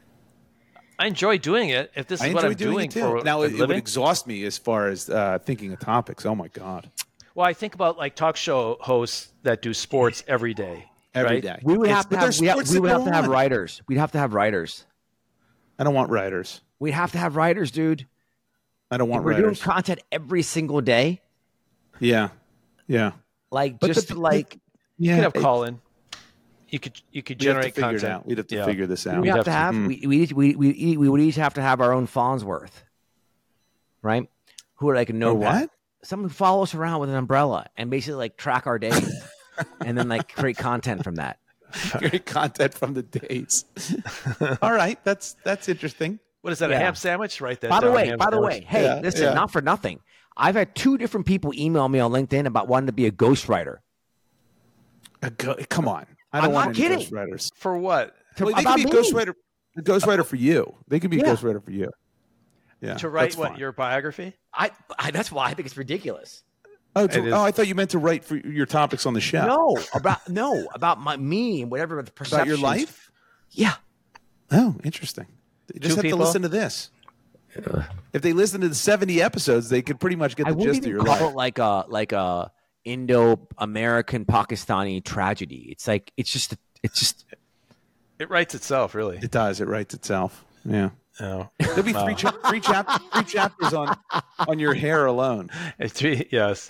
I enjoy doing it. If this is I what enjoy I'm doing doing it too. for Now a it, it would living. exhaust me as far as uh, thinking of topics. Oh my god. Well, I think about like talk show hosts that do sports every day. Every right? day. We would It's- have to but have there's we, ha- sports we that would go have to have on. writers. We'd have to have writers. I don't want writers. We'd have to have writers, dude. I don't want We're doing writers. content every single day. Yeah. Yeah. Like But just the- like You Yeah. could have it- call in. You could you could We'd have to generate figure content. it out. We'd have to Yeah. figure this out. we We'd have, have to to- have mm. we, we, each- we, we, we would each have to have our own Farnsworth, right? Who are like a no Or what? Someone who follow us around with an umbrella and basically like track our days and then like create content from that. Great content from the days. All right, that's that's interesting. What is that? Yeah. A ham sandwich? Write that By the down, way, ham by the sandwich. way, hey, Yeah, listen, yeah. not for nothing. I've had two different people email me on LinkedIn about wanting to be a ghostwriter. A go- come on, I don't I'm want not any kidding. ghostwriters. For what? To- Well, they about could be a me. ghostwriter. A ghostwriter for you. They could be a Yeah. ghostwriter for you. Yeah, To write that's what? fine. Your biography? I, I that's why I think it's ridiculous. Oh, It to, is. oh, I thought you meant to write for your topics on the show. No, about no, about my me and whatever the perceptions. about your life. Yeah. Oh, interesting. They just Two have people? to listen to this. If they listen to the seventy episodes, they could pretty much get I the wouldn't gist of even your call life. it like a like a Indo-American Pakistani tragedy. It's like it's just it's just It writes itself, really. It does. It writes itself. Yeah. Oh. There'll be Wow. three, cha- three, chap- three chapters on on your hair alone. It's three- yes.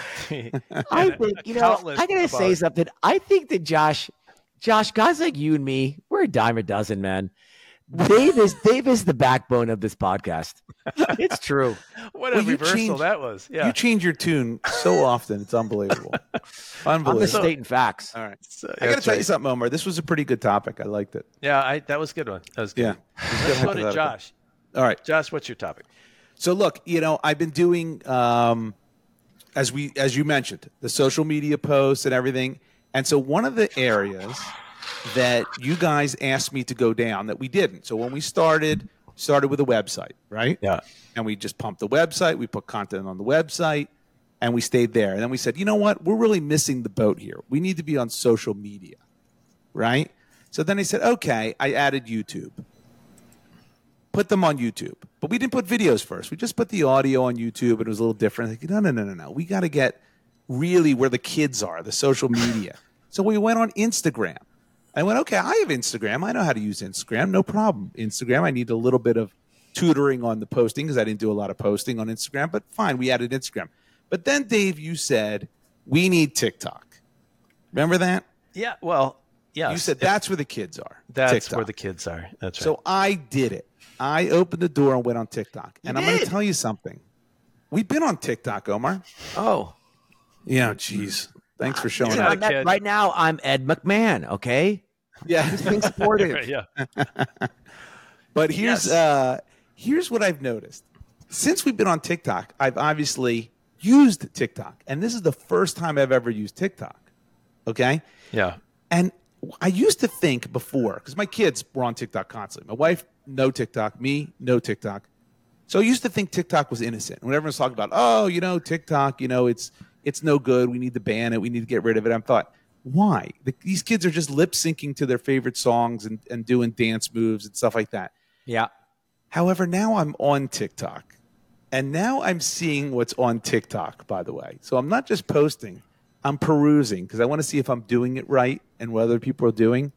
I think you know Countless I gotta say about- something. I think that Josh, Josh, guys like you and me, we're a dime a dozen, man. Dave is Dave is the backbone of this podcast. It's true. What a Well, you reversal changed- that was. Yeah. You change your tune so often. It's unbelievable. I'm the Unbelievable. stating facts. All right. So, I got to that's tell you right. something, Omar. This was a pretty good topic. I liked it. Yeah, I, that was a good one. That was good. Yeah. Let's go to Josh. All right. Josh, what's your topic? So look, you know, I've been doing um, as we as you mentioned, the social media posts and everything. And so one of the areas that you guys asked me to go down that we didn't. So when we started, started with a website, right? Yeah. And we just pumped the website, we put content on the website, and we stayed there. And then we said, you know what? We're really missing the boat here. We need to be on social media, right? So then I said, okay, I added YouTube. Put them on YouTube. But we didn't put videos first. We just put the audio on YouTube, and it was a little different. Like, no, no, no, no, no. We got to get really where the kids are, the social media. So we went on Instagram. I went, okay, I have Instagram. I know how to use Instagram. No problem. Instagram, I need a little bit of tutoring on the posting because I didn't do a lot of posting on Instagram, but fine, we added Instagram. But then, Dave, you said, we need TikTok. Remember that? Yeah. Well, yeah. You said that's where the kids are. that's TikTok. where the kids are. That's right. So I did it. I opened the door and went on TikTok. And I'm going to did? tell you something. We've been on TikTok, Omar. Oh, Yeah, jeez. Thanks for showing Listen, not up. a I'm not- kid. right now I'm Ed McMahon. Okay, Yeah. just being supportive. yeah. But here's Yes. uh, here's what I've noticed. Since we've been on TikTok, I've obviously used TikTok. And this is the first time I've ever used TikTok. Okay? Yeah. And I used to think before, because my kids were on TikTok constantly. My wife, no TikTok. Me, no TikTok. So I used to think TikTok was innocent. When everyone's talking about, oh, you know, TikTok, you know, it's it's no good. We need to ban it. We need to get rid of it. I thought, why? The, these kids are just lip syncing to their favorite songs and, and doing dance moves and stuff like that. Yeah, However, now I'm on TikTok. And now I'm seeing what's on TikTok, by the way. So I'm not just posting, I'm perusing because I want to see if I'm doing it right and what other people are doing.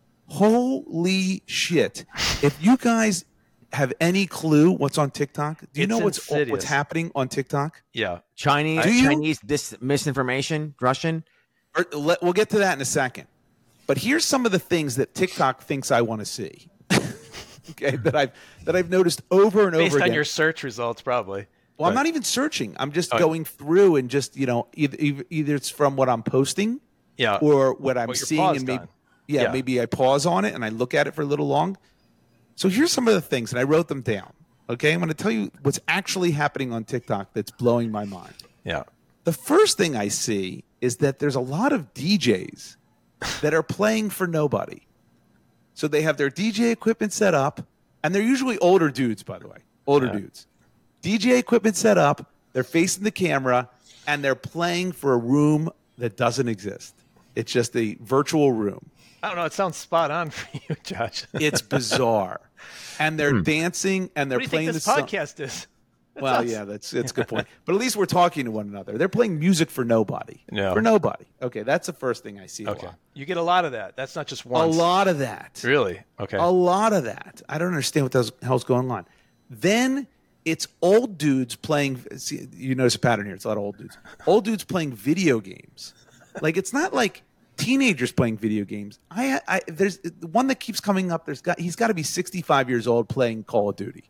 Holy shit. If you guys have any clue what's on TikTok, do you It's know what's insidious. what's happening on TikTok? Yeah. Chinese, Do you? Chinese dis- misinformation, Russian. Or, let, we'll get to that in a second. But here's some of the things that TikTok thinks I want to see. Okay, that I've that I've noticed over and Based over on again. your search results, probably. Well, I'm But- not even searching. I'm just Oh. going through and just, you know, either, either either it's from what I'm posting Yeah. or what I'm What you're seeing, paused and maybe on. yeah, Yeah. maybe I pause on it and I look at it for a little long. So here's some of the things, and I wrote them down. Okay, I'm going to tell you what's actually happening on TikTok that's blowing my mind. Yeah. The first thing I see is that there's a lot of D Js that are playing for nobody. So they have their D J equipment set up, and they're usually older dudes, by the way, older Yeah. dudes. D J equipment set up, they're facing the camera, and they're playing for a room that doesn't exist. It's just a virtual room. I don't know. It sounds spot on for you, Josh. It's bizarre. And they're dancing, and they're What do you playing think this the song. podcast is? That Well, sounds- yeah, that's that's a good point. But at least we're talking to one another. They're playing music for nobody. No. For nobody. Okay, that's the first thing I see a Okay. lot. You get a lot of that. That's not just A once. lot of that. Really? Okay. A lot of that. I don't understand what the hell's going on. Then it's old dudes playing. See, you notice a pattern here. It's a lot of old dudes. Old dudes playing video games. Like, it's not like teenagers playing video games. I, I there's the one that keeps coming up. There's got he's got to be sixty-five years old playing Call of Duty,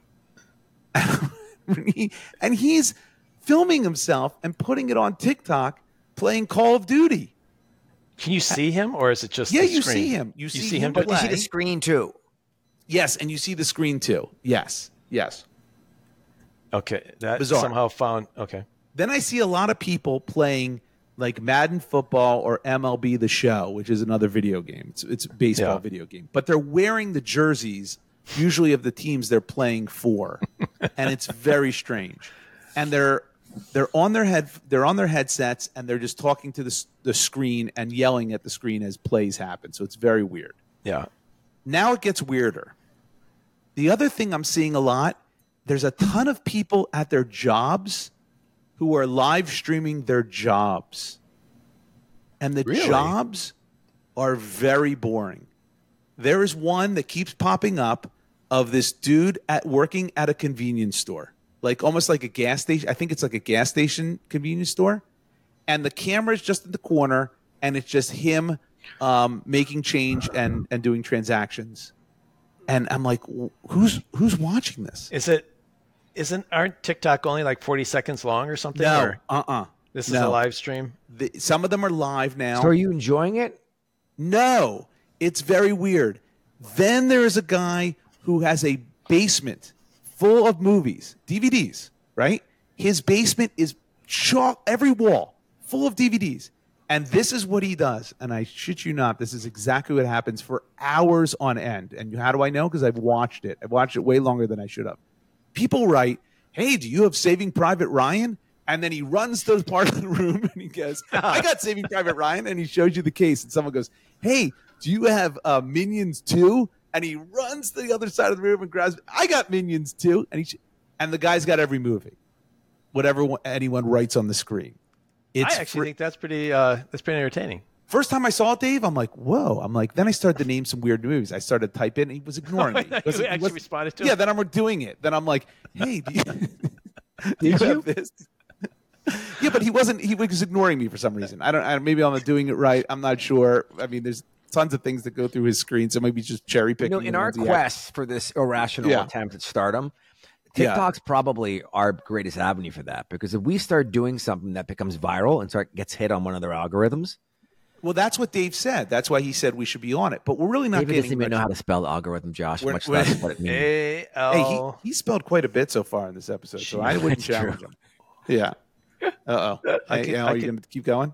he, and he's filming himself and putting it on TikTok playing Call of Duty. Can you see him, or is it just Yeah, the you screen? see him. You, You see, see him, him, But you see play. the screen too. Yes, and you see the screen too. Yes, yes. Okay, that Bizarre. somehow found. Okay, Then I see a lot of people playing like Madden Football or M L B The Show, which is another video game. It's, it's a baseball Yeah. video game. But they're wearing the jerseys, usually of the teams they're playing for. And it's very strange. And they're they're on their head they're on their headsets and they're just talking to the, s- the screen and yelling at the screen as plays happen. So it's very weird. yeah. Now it gets weirder. The other thing I'm seeing a lot, there's a ton of people at their jobs who are live streaming their jobs. And the Really? jobs are very boring. There is one that keeps popping up of this dude at working at a convenience store. Like almost like a gas station. I think it's like a gas station convenience store. And the camera's just in the corner and it's just him um, making change and, and doing transactions. And I'm like, who's who's watching this? Is it? Isn't aren't TikTok only like forty seconds long or something? No, Or uh-uh. this is no. a live stream. The, some of them are live now. So are you enjoying it? No, it's very weird. Then there is a guy who has a basement full of movies, D V Ds, right? His basement is chalk, every wall full of D V Ds. And this is what he does. And I shit you not, this is exactly what happens for hours on end. And how do I know? Because I've watched it. I've watched it way longer than I should have. People write, hey, do you have Saving Private Ryan? And then he runs to the part of the room and he goes, I got Saving Private Ryan. And he shows you the case. And someone goes, hey, do you have uh, Minions two? And he runs to the other side of the room and grabs, I got Minions two. And, he sh- and the guy's got every movie, whatever one- anyone writes on the screen. It's I actually fr- think that's pretty. Uh, that's pretty entertaining. First time I saw it, Dave, I'm like, whoa. I'm like, then I started to name some weird movies. I started to type in, and he was ignoring me. You Wasn't- he actually wasn't- responded to Yeah, it? then I'm doing it. Then I'm like, hey, do you, do you have this? Yeah, but he wasn't. He was ignoring me for some reason. I don't. I, maybe I'm not doing it right. I'm not sure. I mean, there's tons of things that go through his screen, so maybe he's just cherry You picking. know, in the our ones he quest for this irrational Yeah. attempt at stardom, Yeah. TikTok's probably our greatest avenue for that, because if we start doing something that becomes viral and start gets hit on one of their algorithms, Well, that's what Dave said. That's why he said we should be on it. But we're really not David getting. doesn't even much- know how to spell the algorithm, Josh, We're- much we're- less what it means. A Hey, L. he, he spelled quite a bit so far in this episode, so I wouldn't That's true. challenge him. Yeah. Uh oh. I Hey, can- Al, I are you can- going to keep going?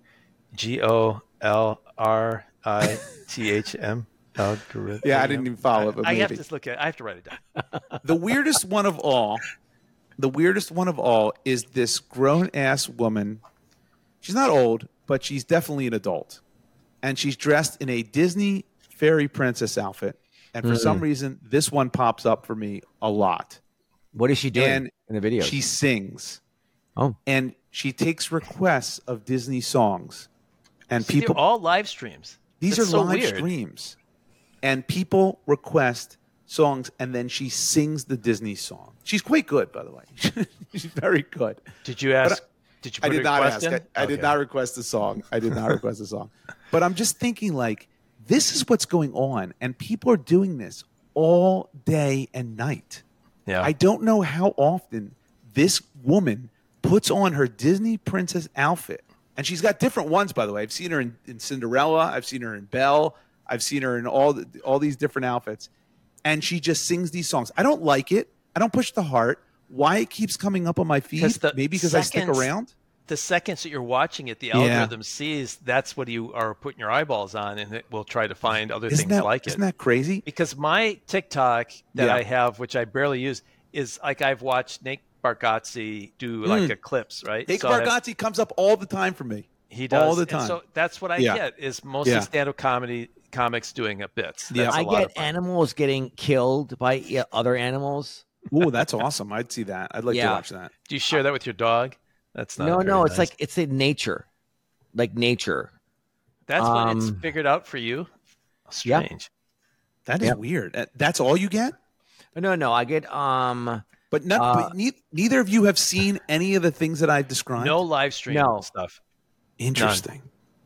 G O L R I T H M algorithm. Yeah, I didn't even follow it, but I have maybe. to look at. I have to write it down. The weirdest one of all, the weirdest one of all is this grown ass woman. She's not old, but she's definitely an adult. And she's dressed in a Disney fairy princess outfit. And for some reason, this one pops up for me a lot. What is she doing And in the video? She sings. Oh, And she takes requests of Disney songs. And See, people they're all live streams. These That's are so live weird. streams. And people request songs, and then she sings the Disney song. She's quite good, by the way. She's very good. Did you ask? Did you? Put I a did not request ask. in? I, I did Okay. not request a song. I did not request a song. But I'm just thinking, like, this is what's going on, and people are doing this all day and night. Yeah. I don't know how often this woman puts on her Disney princess outfit. And she's got different ones, by the way. I've seen her in, in Cinderella. I've seen her in Belle. I've seen her in all the, all these different outfits. And she just sings these songs. I don't like it. I don't push the heart. Why it keeps coming up on my feed? 'Cause the Maybe because I stick seconds- around. The seconds that you're watching it, the Yeah. algorithm sees that's what you are putting your eyeballs on, and it will try to find other Isn't things that, like isn't it. that crazy? Because my TikTok that Yeah. I have, which I barely use, is like I've watched Nate Bargatze do like Mm. a clips, right? Nick So I have- Bargatze comes up all the time for me. He does all the And time. so that's what I Yeah. get is mostly Yeah. stand-up comedy comics doing a bits. Yeah. That's a I lot get of fun. animals getting killed by yeah, other animals. Ooh, that's awesome. I'd see that. I'd like Yeah. to watch that. Do you share that with your dog? That's not no, very no, it's nice. like it's in nature, like nature. that's what it's um, figured out for you. Yeah. Strange. That is Yeah. weird. Uh, That's all you get? No, no, I get um. But, not, Uh, but ne- neither of you have seen any of the things that I've described? No live stream No. stuff. Interesting.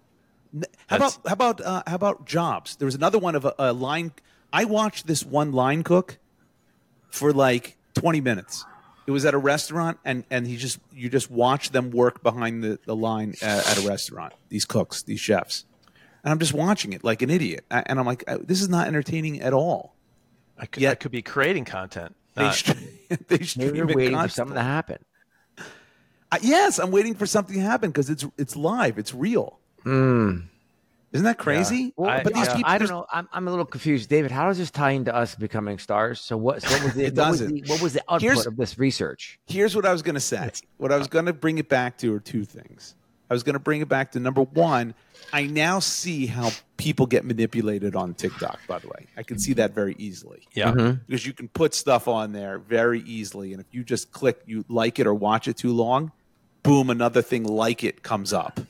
N- How That's- about how about uh, how about jobs? There was another one of a, a line. I watched this one line cook for like twenty minutes. It was at a restaurant, and and he just you just watch them work behind the the line at, at a restaurant. These cooks, these chefs, and I'm just watching it like an idiot. I, and I'm like, this is not entertaining at all. I could, Yet- I could be creating content. They not- stream, they stream Maybe you're it waiting for constantly. something to happen. I, yes, I'm waiting for something to happen because it's it's live, it's real. Mm. Isn't that crazy? Well, I- but these yeah. people, I don't just- know. I'm, I'm a little confused, David. How does this tie into us becoming stars? So what? So what was the, It what was doesn't. the, what was the output Here's- of this research? Here's what I was going to say. What I was going to bring it back to are two things. I was going to bring it back to number one. I now see how people get manipulated on TikTok. By the way, I can see that very easily. yeah. Mhm. Because you can put stuff on there very easily, and if you just click, you like it or watch it too long, boom, another thing like it comes up.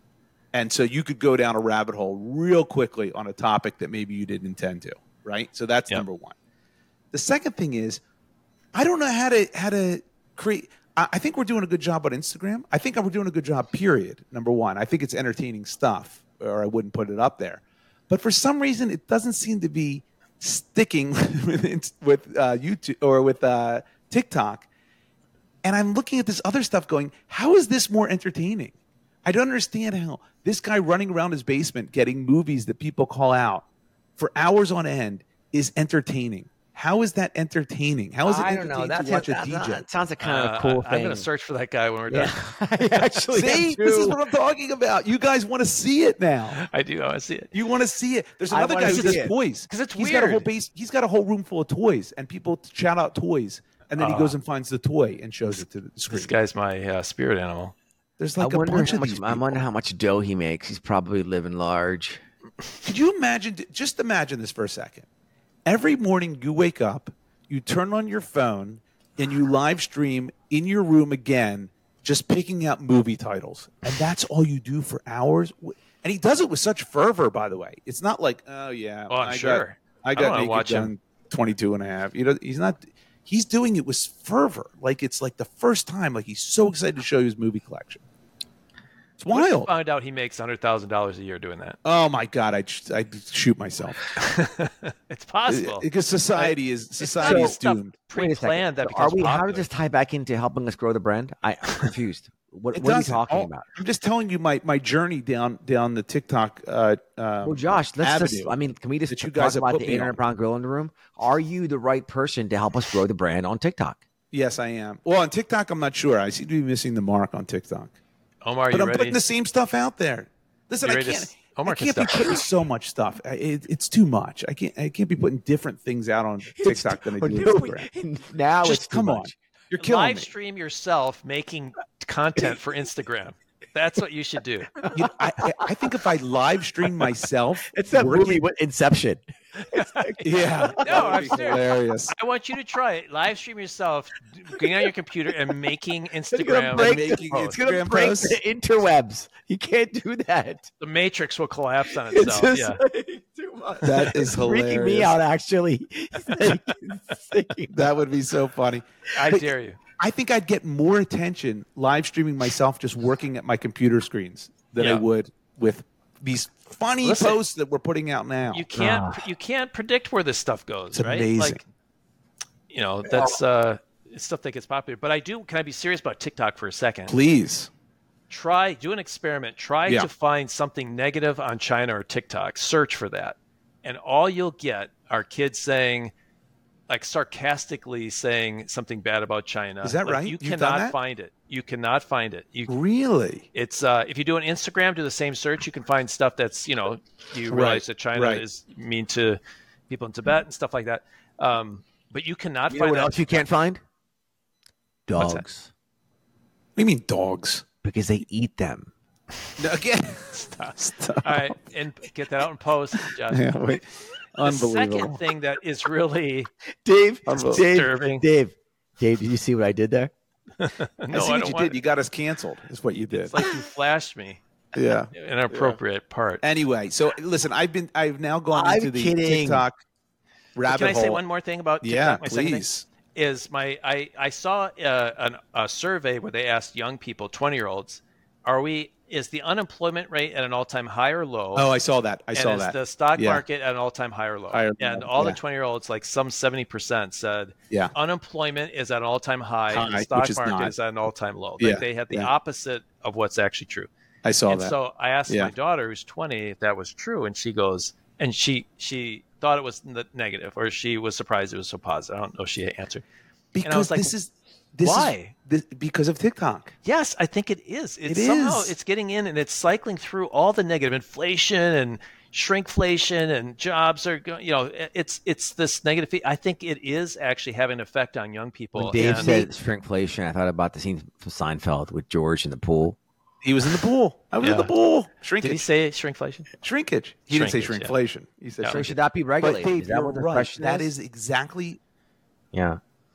And so you could go down a rabbit hole real quickly on a topic that maybe you didn't intend to, right? So that's Yep. number one. The second thing is, I don't know how to how to create. I I think we're doing a good job on Instagram. I think we're doing a good job. Period. Number one, I think it's entertaining stuff, or I wouldn't put it up there. But for some reason, it doesn't seem to be sticking with Inst- with uh, YouTube or with uh, TikTok. And I'm looking at this other stuff, going, how is this more entertaining? I don't understand how this guy running around his basement getting movies that people call out for hours on end is entertaining. How is that entertaining? How is it I don't entertaining know. That to watch a sounds, D that, J? that sounds like kind of Uh, a cool I, thing. I'm going to search for that guy when we're Yeah, done. I actually See, am this is too. what I'm talking about. You guys want to see it now. I do. I want to see it. You want to see it. There's I another wanna guy who see does it. toys 'Cause it's he's got a whole weird. base. He's got a whole room full of toys, and people shout out toys, and then he Uh, goes and finds the toy and shows it to the screen. This guy's my uh, spirit animal. There's I like a wonder bunch how of much. these I people. wonder how much dough he makes. He's probably living large. Could you imagine? Just imagine this for a second. Every morning you wake up, you turn on your phone, and you live stream in your room again, just picking out movie titles, and that's all you do for hours. And he does it with such fervor, by the way. It's not like, oh yeah, Oh, I'm I sure. got, I I got wanna Naked watch him. Gun twenty-two and a half. You know, he's not. He's doing it with fervor, like it's like the first time. Like he's so excited to show you his movie collection. It's What if you wild. found out he makes one hundred thousand dollars a year doing that? Oh my god, I'd, I'd shoot myself. It's possible. Because society is It's society not is stuff doomed. Wait a second. pre-planned that So are becomes we? How popular. does this tie back into helping us grow the brand? I, I'm confused. What, It what are you doesn't. talking Oh, about? I'm just telling you my, my journey down down the TikTok. Uh, um, Well, Josh, let's just. avenue I mean, can we just that you talk guys have about put the me eight hundred on. pound gorilla in the room? Are you the right person to help us grow the brand on TikTok? Yes, I am. Well, on TikTok, I'm not sure. I seem to be missing the mark on TikTok. Omar, are But you I'm ready? putting the same stuff out there. Listen, You I ready to can't. s- Omar I can can't be step putting so much stuff. I- It, it's too much. I can't. I can't be putting different things out on TikTok than I do No, Instagram. now Just it's too come on. much. You're killing Live me. stream yourself making content for Instagram. That's what you should do. You know, I, I- I think if I live stream myself, It's that working- movie with Inception. Yeah, No, that would I'm be serious. hilarious. I want you to try it. Live stream yourself, getting on your computer and making gonna Instagram. break the- posts. it's It's gonna Instagram break posts. the interwebs. You can't do that. The Matrix will collapse on It's itself. just Yeah. like, too much. That is It's freaking me hilarious. out. Actually, Thinking That would be so funny. I But- dare you. I think I'd get more attention live streaming myself just working at my computer screens than I Yeah. would with these funny Listen, posts that we're putting out now. You can't Ah. you can't predict where this stuff goes, It's right? amazing. Like, you know, that's uh it's stuff that gets popular. But I do can I be serious about TikTok for a second? Please. Try do an experiment. Try Yeah. to find something negative on China or TikTok. Search for that. And all you'll get are kids saying like sarcastically saying something bad about China. Is that Like, right? You You've done cannot that? find it. You cannot find it. You Really? It's uh, if you do an Instagram, do the same search, you can find stuff that's you know you Right, realize that China right. is mean to people in Tibet and stuff like that. Um, but you cannot you know find what that. else you can't find? What's that? Dogs, What do you mean dogs? because they eat them. No, again. Stop. Stop. All right, and get that out in post, Josh. Yeah, wait. The Unbelievable. second thing that is really Dave, Unbelievable. Dave, disturbing. Dave, Dave. Did you see what I did there? no, I see I what don't you want did. You got us canceled, is what you did. It's like you flashed me yeah. an appropriate part. Anyway, so listen, I've been I've now gone I'm into the kidding. TikTok rabbit Can I hole. say one more thing about TikTok? Yeah, my second thing? please. Is my I I saw uh, an, a survey where they asked young people, twenty year olds, are we? Is the unemployment rate at an all-time high or low? Oh, I saw that. I and saw is that. the stock Yeah. market at an all-time high or low? Higher and low, all yeah. the twenty-year-olds, like some seventy percent said, Yeah. unemployment is at an all-time high, High, and the which stock is market not. is at an all-time low. Like Yeah, they had the yeah. opposite of what's actually true. I saw and that. so I asked Yeah. my daughter, who's twenty, if that was true, and she goes, and she she thought it was n- negative, or she was surprised it was so positive. I don't know if she answered. because I was like, this is this why? Is, this, because of TikTok. Yes, I think it is. It's It somehow is. it's getting in and it's cycling through all the negative inflation and shrinkflation and jobs are going. You know, it's it's this negative. fe- I think it is actually having an effect on young people. When Dave and- said shrinkflation, I thought about the scene from Seinfeld with George in the pool. He was in the pool. I was in Yeah. the pool. did Shrinkage. he say shrinkflation? Shrinkage. He didn't say Shrinkage, yeah. shrinkflation. He said Yeah. So shrinkage. should that be But regulated? Dave, is that you're what the right. question That is? is exactly Yeah.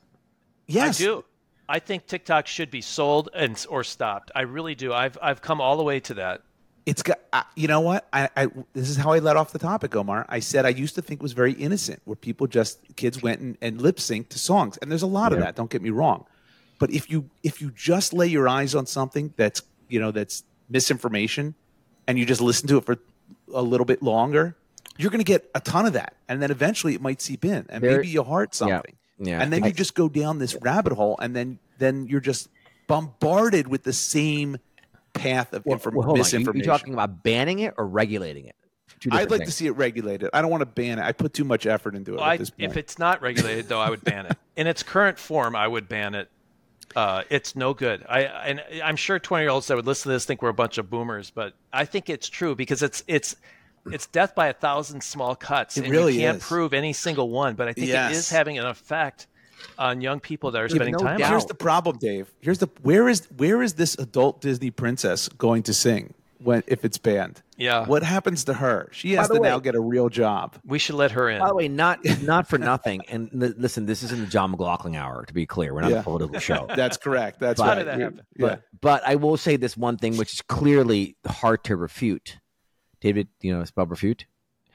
yes. I do. I think TikTok should be sold and or stopped. I really do. I've I've come all the way to that. It's got. Uh, you know what? I, I this is how I let off the topic, Omar. I said I used to think was very innocent, where people just kids went and, and lip synced to songs, and there's a lot of Yeah. that. Don't get me wrong, but if you if you just lay your eyes on something that's you know that's misinformation, and you just listen to it for a little bit longer, you're going to get a ton of that, and then eventually it might seep in, and There- maybe you heart something, Yeah. and then I- you just go down this rabbit hole, and then then you're just bombarded with the same path of Well, inform- well, hold on. You- misinformation. You're talking about banning it or regulating it? Two I'd different like to things. see it regulated. I don't want to ban it. I put too much effort into it Well, at I, this point. if it's not regulated, though, I would ban it. In its current form, I would ban it. Uh, it's no good. I and I'm sure twenty-year-olds that would listen to this think we're a bunch of boomers, but I think it's true because it's it's it's death by a thousand small cuts. It and really you can't is. prove any single one, but I think Yes. it is having an effect on young people that are Yeah, spending no time doubt. on Here's it. the problem, Dave. Here's the where is where is this adult Disney princess going to sing when if it's banned? Yeah. What happens to her? She has By to the now way- get a real job. We should let her in. By the way, not not for nothing. And li- listen, this isn't the John McLaughlin hour. To be clear, we're not Yeah. a political show. That's correct. That's How right. did that We- happen? Yeah. But but I will say this one thing, which is clearly hard to refute. David, do you know spell refute?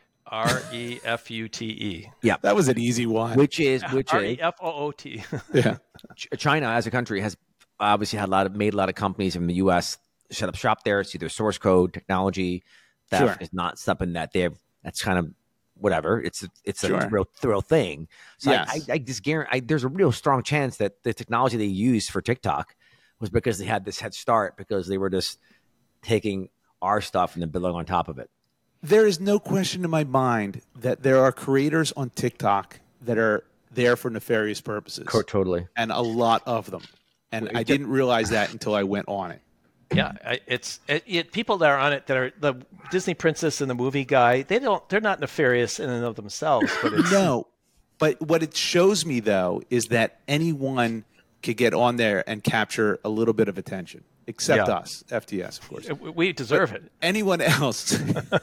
R E F U T E. That was an easy one. Which is which R is E F O O T. yeah. Ch- China as a country has obviously had a lot of made a lot of companies in the U S set up shop there. It's either source code, technology. Theft Sure. is not something that they're. That's kind of whatever. It's a, it's a Sure. real real thing. So Yes. I, I, I just guarantee I, there's a real strong chance that the technology they used for TikTok was because they had this head start because they were just taking our stuff and then building on top of it. There is no question in my mind that there are creators on TikTok that are there for nefarious purposes, Totally. and a lot of them. And I didn't realize that until I went on it. Yeah, I- it's it, it, people that are on it that are the Disney princess and the movie guy. They don't. They're not nefarious in and of themselves, but it's No, but what it shows me though is that anyone could get on there and capture a little bit of attention, except Yeah. us, F T S, of course. we deserve it. Anyone else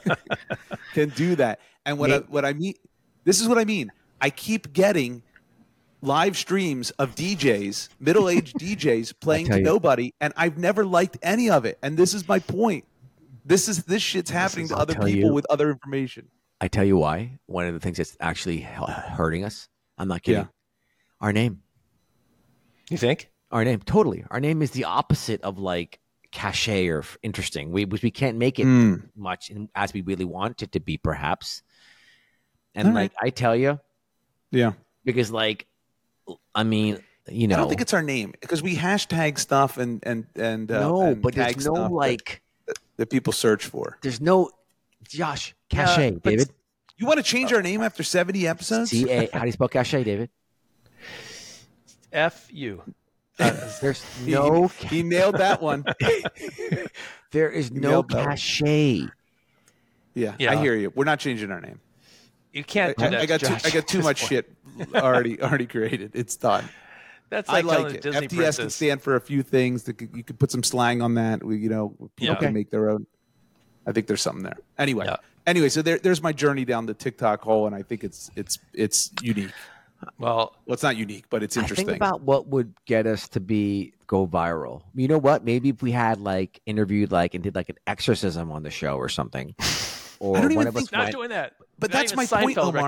can do that. And what I, what I mean, this is what I mean. I keep getting live streams of D Js, middle-aged D Js playing tell to you. nobody, and I've never liked any of it. And this is my point. This is this shit's happening is- to I'll other tell people you. with other information. I tell you why. One of the things that's actually hu- hurting us. I'm not kidding. Yeah. Our name. You think? Our name. Totally. Our name is the opposite of like cachet or f- interesting. We we can't make it Mm. much in- as we really want it to be, perhaps. And All like I tell you, Yeah. because like, I mean, you know, I don't think it's our name because we hashtag stuff and and and uh, no, and but tag there's no stuff that- like, that people search for. there's no, Josh, cachet, but David. You want to change our name after seventy episodes? C A. How do you spell cachet, David? F you. There's He- no, he, he nailed that one. there is no nailed that one. cachet. Yeah, Yeah. I hear you. We're not changing our name. You can't do I, that. I got too, Josh, I got at too this much point. shit already already created. It's done. That's I like, like telling it. Disney F T S can princess. stand for a few things. That could, you could put some slang on that. We, you know, people Yeah. can make their own. I think there's something there. Anyway, Yeah. anyway, so there, there's my journey down the TikTok hole, and I think it's it's it's unique. Well, Well, it's not unique, but it's I interesting. think about what would get us to be go viral. You know what? Maybe if we had like interviewed like and did like an exorcism on the show or something, or I don't even one of think- us not went. doing that. But Not that's even my point, Seinfeld Omar. recommends that.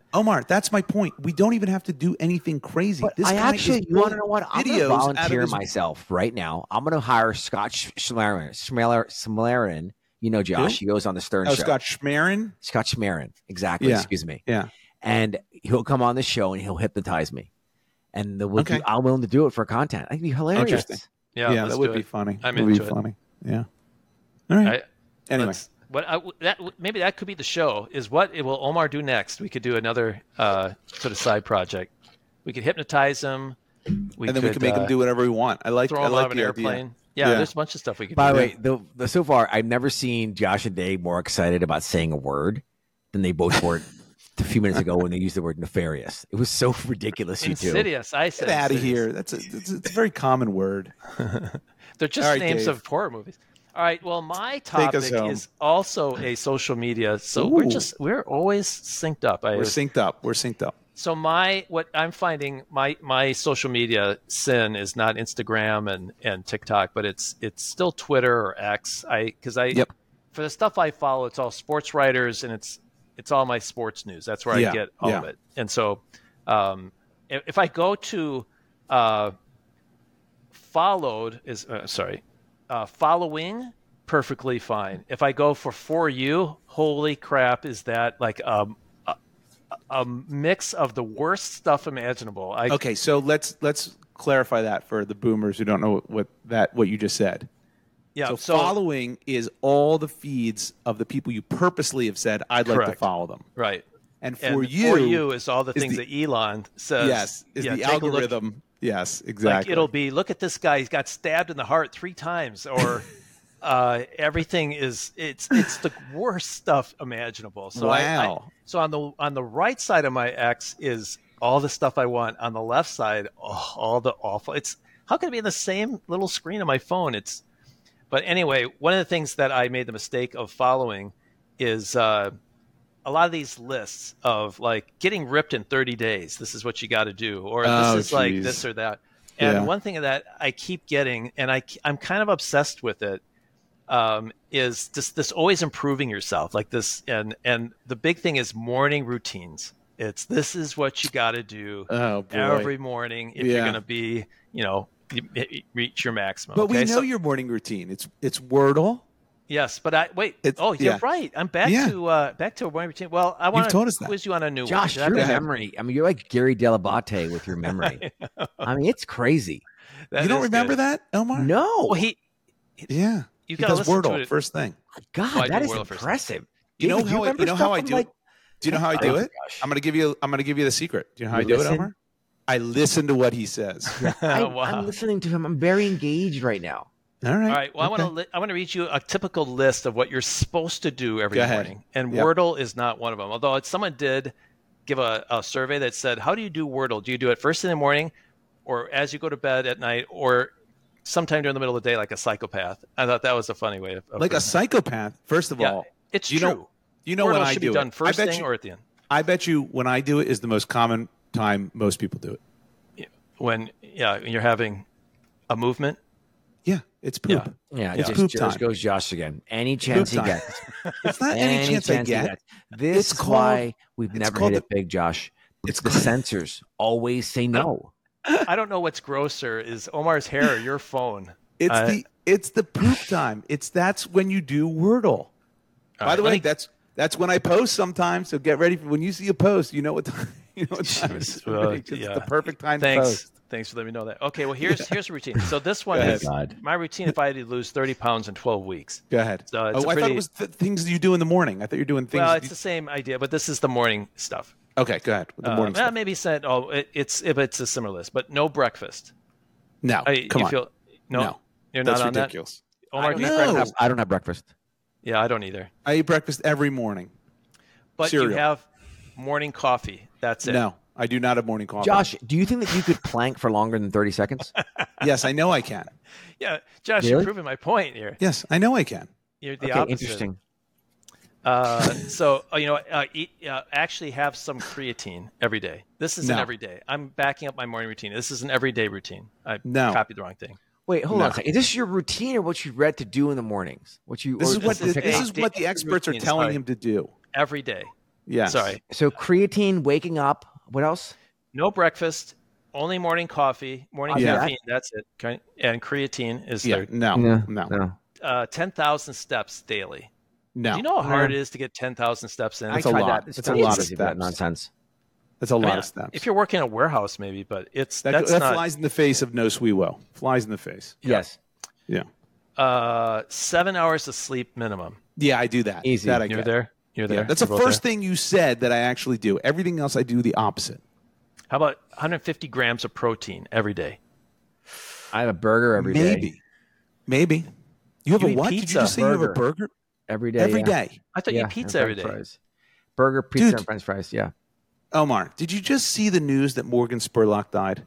Omar, that's my point. We don't even have to do anything crazy. But this I guy actually, is you want to know what? I'm going to videos out of volunteer his- myself right now. I'm going to hire Scott Schmerin. Schmerin. You know, Josh, Who? he goes on the Stern Oh, Show. Scott Schmerin? Scott Schmerin. Exactly. Yeah. Excuse me. Yeah. And he'll come on the show and he'll hypnotize me. And the, we'll Okay. do, I'm willing to do it for content. It'd be hilarious. Interesting. Yeah, Yeah, let's that would do be it. funny. I'm That would into be it. funny. Yeah. All right. I, Anyway. let's- What I, that maybe that could be the show. Is what it will Omar do next? We could do another uh, sort of side project. We could hypnotize him. We and then could, we can make uh, him do whatever we want. I like throw I him like out of an the airplane. idea. Yeah, Yeah. there's a bunch of stuff we could By do. the way, the, the, so far, I've never seen Josh and Dave more excited about saying a word than they both were a few minutes ago when they used the word nefarious. It was so ridiculous, you two. Insidious. I said Get out of insidious. here. That's a it's, it's a very common word. They're just All right, names Dave. of horror movies. All right. Well, my us topic home. is also a social media. So we're Ooh. just we're always synced up. I We're synced up. We're synced up. So my what I'm finding my my social media sin is not Instagram and and TikTok, but it's it's still Twitter or X. I because I Yep. for the stuff I follow, it's all sports writers and it's it's all my sports news. That's where Yeah, I get all yeah. of it. And so um, if, if I go to uh, followed is uh, sorry uh, following perfectly fine. If I go for for you, holy crap, is that like um, a, a mix of the worst stuff imaginable? I, Okay, so let's let's clarify that for the boomers who don't know what, what that what you just said. yeah. So, So, following is all the feeds of the people you purposely have said I'd like to Correct. follow them. right. And for And you, for you is all the is things the- that Elon says. yes, is yeah, the take a look. algorithm. Yes, Like exactly. it'll be, look at this guy. He's got stabbed in the heart three times, or uh, everything is. It's it's the worst stuff imaginable. So I, I Wow. so on the on the right side of my X is all the stuff I want. On the left side, oh, all the awful. It's how can it be in the same little screen on my phone? It's. But anyway, one of the things that I made the mistake of following is uh, a lot of these lists of like getting ripped in thirty days. This is what you got to do, or Oh, this is like geez. this or that. And Yeah. one thing that I keep getting, and I, I'm kind of obsessed with it, um, is just this always improving yourself, like this. And and the big thing is morning routines. It's this is what you got to do Oh boy. every morning if Yeah. you're going to be, you know, you- you reach your maximum. But we okay? know So- your morning routine. It's it's Wordle. Yes, but I wait. It's- oh, you're yeah. right. I'm back Yeah. to uh, back to a morning routine. Well, I want told to us that. quiz you on a new Josh, one. your That- memory. I mean, you're like Gary Delabate with your memory. I mean, it's crazy. that you don't is remember good. that, Omar? No. Well, he. Yeah. You He gotta does listen to Wordle it. first thing. God, Oh, I that do is Wordle first. impressive. You know David, how I, you remember know how stuff I from, do like, it? Do you know how I do Oh, it? gosh. I'm gonna give you I'm gonna give you the secret. Do you know how I You do it, listen? Omar? I listen to what he says. I, Wow. I'm listening to him. I'm very engaged right now. All right. All right. Well, okay. I want to li- I want to read you a typical list of what you're supposed to do every Go ahead. morning, and Yep. Wordle is not one of them. Although it's, someone did give a, a survey that said, "How do you do Wordle? Do you do it first thing in the morning, or as you go to bed at night, or sometime during the middle of the day, like a psychopath?" I thought that was a funny way of, of Like a putting it. psychopath. First of Yeah, all, it's you true. know you know Wordle when I should do be done it. first I bet thing you, or at the end. I bet you when I do it is the most common time most people do it. When yeah, when you're having a movement. Yeah, it's poop. Yeah. Yeah, It's just, poop just time. goes Josh again. Any chance he time. gets. It's not any, chance, I he get. gets. This It's is called- why we've it's never called hit the- it big, Josh. It's It's the called- censors always say no. I don't know what's grosser is Omar's hair or your phone. It's Uh, the it's the poop time. It's that's when you do Wordle. By right, the let way, me- that's that's when I post sometimes. So get ready for when you see a post. You know what time. You know what time it is. Well, It's yeah. the perfect time to Thanks. post. Thanks for letting me know that. Okay, well here's here's a routine. So this one Go ahead. is God. my routine if I had to lose thirty pounds in twelve weeks. Go ahead. So it's oh, a I thought pretty- it was th- things you do in the morning. I thought you were doing things. Well, that it's you- the same idea, but this is the morning stuff. okay, go ahead with the Uh, morning well, stuff. maybe said oh it, it's if it's a similar list, but no breakfast. No, I, come you on. feel no, No, you're That's not on ridiculous. that. Omar, I, do don't you No. have, breakfast? I don't have breakfast. Yeah, I don't either. I eat breakfast every morning. But Cereal. you have morning coffee. That's it. No, I do not have morning coffee. Josh, do you think that you could plank for longer than thirty seconds? Yes, I know I can. Yeah, Josh, you're Really? proving my point here. Yes, I know I can. You're the Okay, opposite. interesting. Uh, so uh, you know, uh, eat, uh, actually have some creatine every day. This is an No. everyday. I'm backing up my morning routine. This is an everyday routine. I No. copied the wrong thing. Wait, hold No. on a second. Is this your routine or what you read to do in the mornings? What you This or is what this is the, a this is what the daily experts are routine, telling sorry. him to do. Every day. Yes. Sorry. So creatine, waking up. What else? No breakfast, only morning coffee, morning Yeah. caffeine. That's it. Okay. And creatine is Yeah. their No. No, No. no. uh, ten thousand steps daily. No. Do you know how hard No. it is to get ten thousand steps in? I That's a tried lot. that. It's That's a not lot of easy for that steps. nonsense. That's a I lot mean, of steps. if you're working in a warehouse, maybe, but it's that that's that not. flies in the face of no Sweewo. Flies in the face. Yes. Yeah. Uh, seven hours of sleep minimum. Yeah, I do that. Easy. That I You're get. there. You're there. Yeah, that's the You're both first there. thing you said that I actually do. Everything else I do the opposite. How about one hundred fifty grams of protein every day? I have a burger every day. Maybe. Maybe. You have You a eat what? Did you pizza. just say you have a Burger. burger? Every day. Every yeah. day. I thought Yeah, you eat and pizza every French day. fries. Burger, pizza, Dude. and French fries. Yeah. Omar, did you just see the news that Morgan Spurlock died?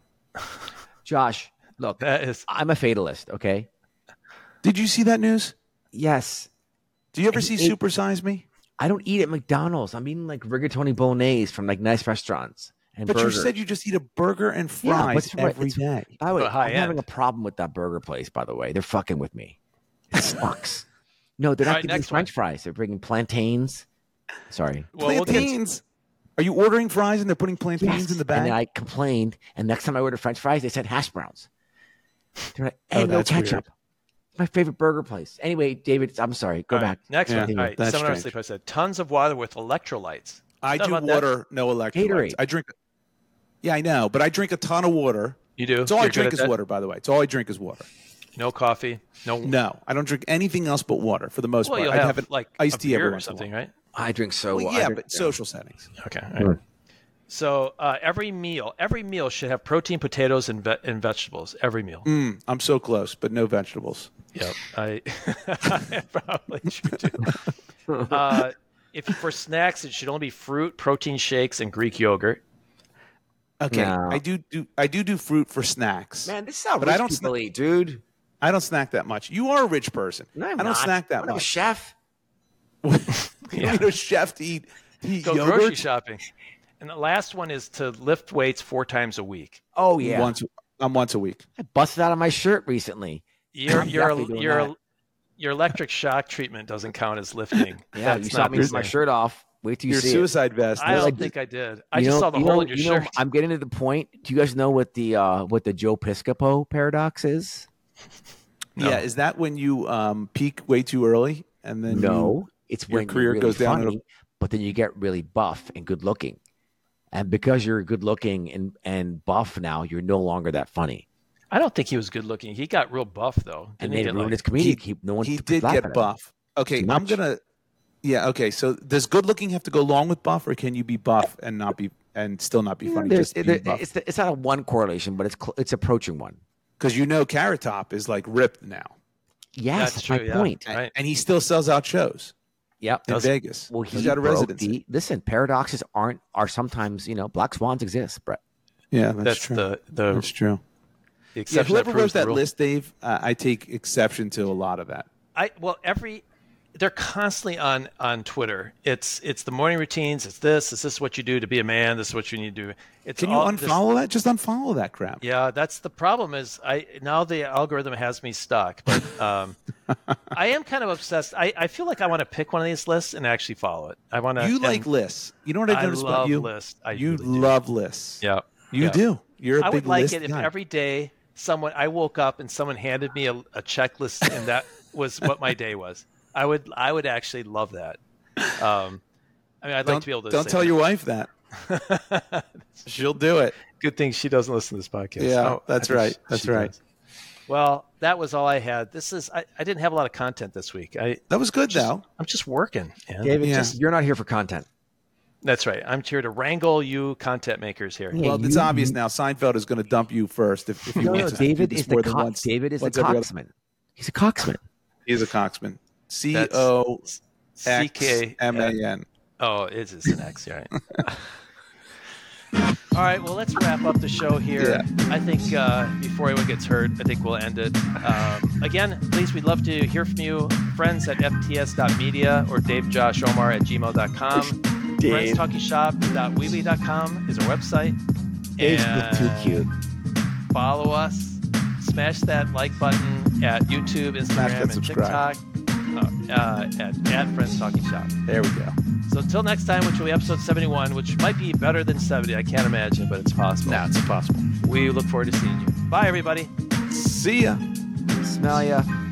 Josh, look, That is. I'm a fatalist. Okay. Did you see that news? Yes. Do you ever And see it- Super Size Me? I don't eat at McDonald's. I'm eating like rigatoni bolognese from like nice restaurants and But burgers. you said you just eat a burger and Yeah, but fries it's right- every it's- day. By the way, But high I'm having end. a problem with that burger place. By the way, they're fucking with me. It sucks. No, they're All not right, giving next French fries. They're bringing plantains. Sorry. Well, we'll get- Plantains. Are you ordering fries and they're putting plantains Yes. in the bag? And I complained, and next time I ordered French fries, they said hash browns. They're like, Oh, and no that's ketchup. weird. It's my favorite burger place. Anyway, David, I'm sorry. Go All right, back. Next Yeah, one. All right. that's Seven hours strange. sleep. I said tons of water with electrolytes. I How do about that? water, no electrolytes. Gatorade. I drink. Yeah, I know, but I drink a ton of water. You do. It's all You're I good drink at is that? water, by the way. It's all I drink is water. No coffee. No. No, I don't drink anything else but water for the most Well, part. you'll I'd have, have an like iced a tea every beer or once in a something, while. right? I drink so Well, I yeah, drink- but social settings. Okay. all right. So uh, every meal, every meal should have protein, potatoes, and, ve- and vegetables. Every meal. Mm, I'm so close, but no vegetables. Yep. I, I probably should do. Uh, if for snacks, it should only be fruit, protein shakes, and Greek yogurt. Okay, No. I do do I do do fruit for snacks. Man, this is how But rich I don't people eat, dude. I don't snack that much. You are a rich person. No, I'm I don't not. snack that I'm a much. chef. You Yeah. need a chef to eat, to eat Go yogurt grocery shopping. And the last one is to lift weights four times a week. Oh yeah, once. I'm once a week. I busted out of my shirt recently. Your I'm your definitely doing your that. your electric shock treatment doesn't count as lifting. Yeah, That's you saw not me the with my same. shirt off. Wait till you Your see suicide vest. I that's- don't like- think I did. it. I You just know- saw the you hole know- in your you know, shirt. I'm getting to the point. Do you guys know what the uh, what the Joe Piscopo paradox is? No. Yeah, is that when you um, peak way too early and then No, it's your when career you're really goes down in a- funny, but then you get really buff and good looking, and because you're good looking and and buff now, you're no longer that funny. I don't think he was good looking. He got real buff though. And Didn't he they get, ruined like- his comedic. he- He, no one he could did laugh get at him. buff? Okay, Too I'm much. gonna. Yeah. Okay. So does good looking have to go along with buff, or can you be buff and not be and still not be Yeah, funny? there's- Just there- be buff? it's it's not a one correlation, but it's cl- it's approaching one. Because you know Carrot Top is like ripped now, Yes, That's that's, true, my yeah. point. Right. and, and he still sells out shows Yep. in Does- Vegas. Well, he He's got a broke residency. the listen. Paradoxes aren't are sometimes you know black swans exist, Brett. Yeah, that's, That's true. the the, that's true. the Yeah, exception whoever that wrote proves the that rule. list, Dave, uh, I take exception to a lot of that. I well every they're constantly on on Twitter. It's it's the morning routines. It's this. It's this what you do to be a man. This is what you need to do. It's Can you all this- unfollow that? Just unfollow that crap. Yeah, that's the problem. Is I now the algorithm has me stuck, but um, I am kind of obsessed. I, I feel like I want to pick one of these lists and actually follow it. I want to. You like lists. You know what I've I noticed love about you? lists. I you really do. love lists. Yeah, You yeah. do. You're a I big would like list it if guy. every day someone I woke up and someone handed me a, a checklist and that was what my day was. I would I would actually love that. Um, I mean, I'd don't like to be able to. don't say tell that. your wife that. She'll do it. Good thing she doesn't listen to this podcast. Yeah, Oh, that's I think right. she- That's she right. does. Well, that was all I had. This is I, I didn't have a lot of content this week. I That was good just, though. I'm just working. man. David, Yeah. just you're not here for content. That's right. I'm here to wrangle you content makers here. Yeah, Well, it's you- obvious now. Seinfeld is going to dump you first if, if he No, no, wants to David do this is the more than co- once. David is once the every other- coxman. He's a coxman. He is a coxman. C That's O C X K M A N. Oh, it is an X, right? All right, well, let's wrap up the show here. Yeah. I think uh, before anyone gets hurt, I think we'll end it. Um, again, please, we'd love to hear from you. Friends at f t s dot media or dave josh omar at gmail dot com. friends talking shop dot weebly dot com is our website. Dave's And too cute. follow us. Smash that like button at YouTube, Smash Instagram, that and subscribe. TikTok. uh, uh, at, at Friends Talking Shop. There we go. So until next time, which will be episode seventy-one, which might be better than seventy. I can't imagine, but it's possible. No, it's impossible. We look forward to seeing you. Bye, everybody. See ya. Smell ya.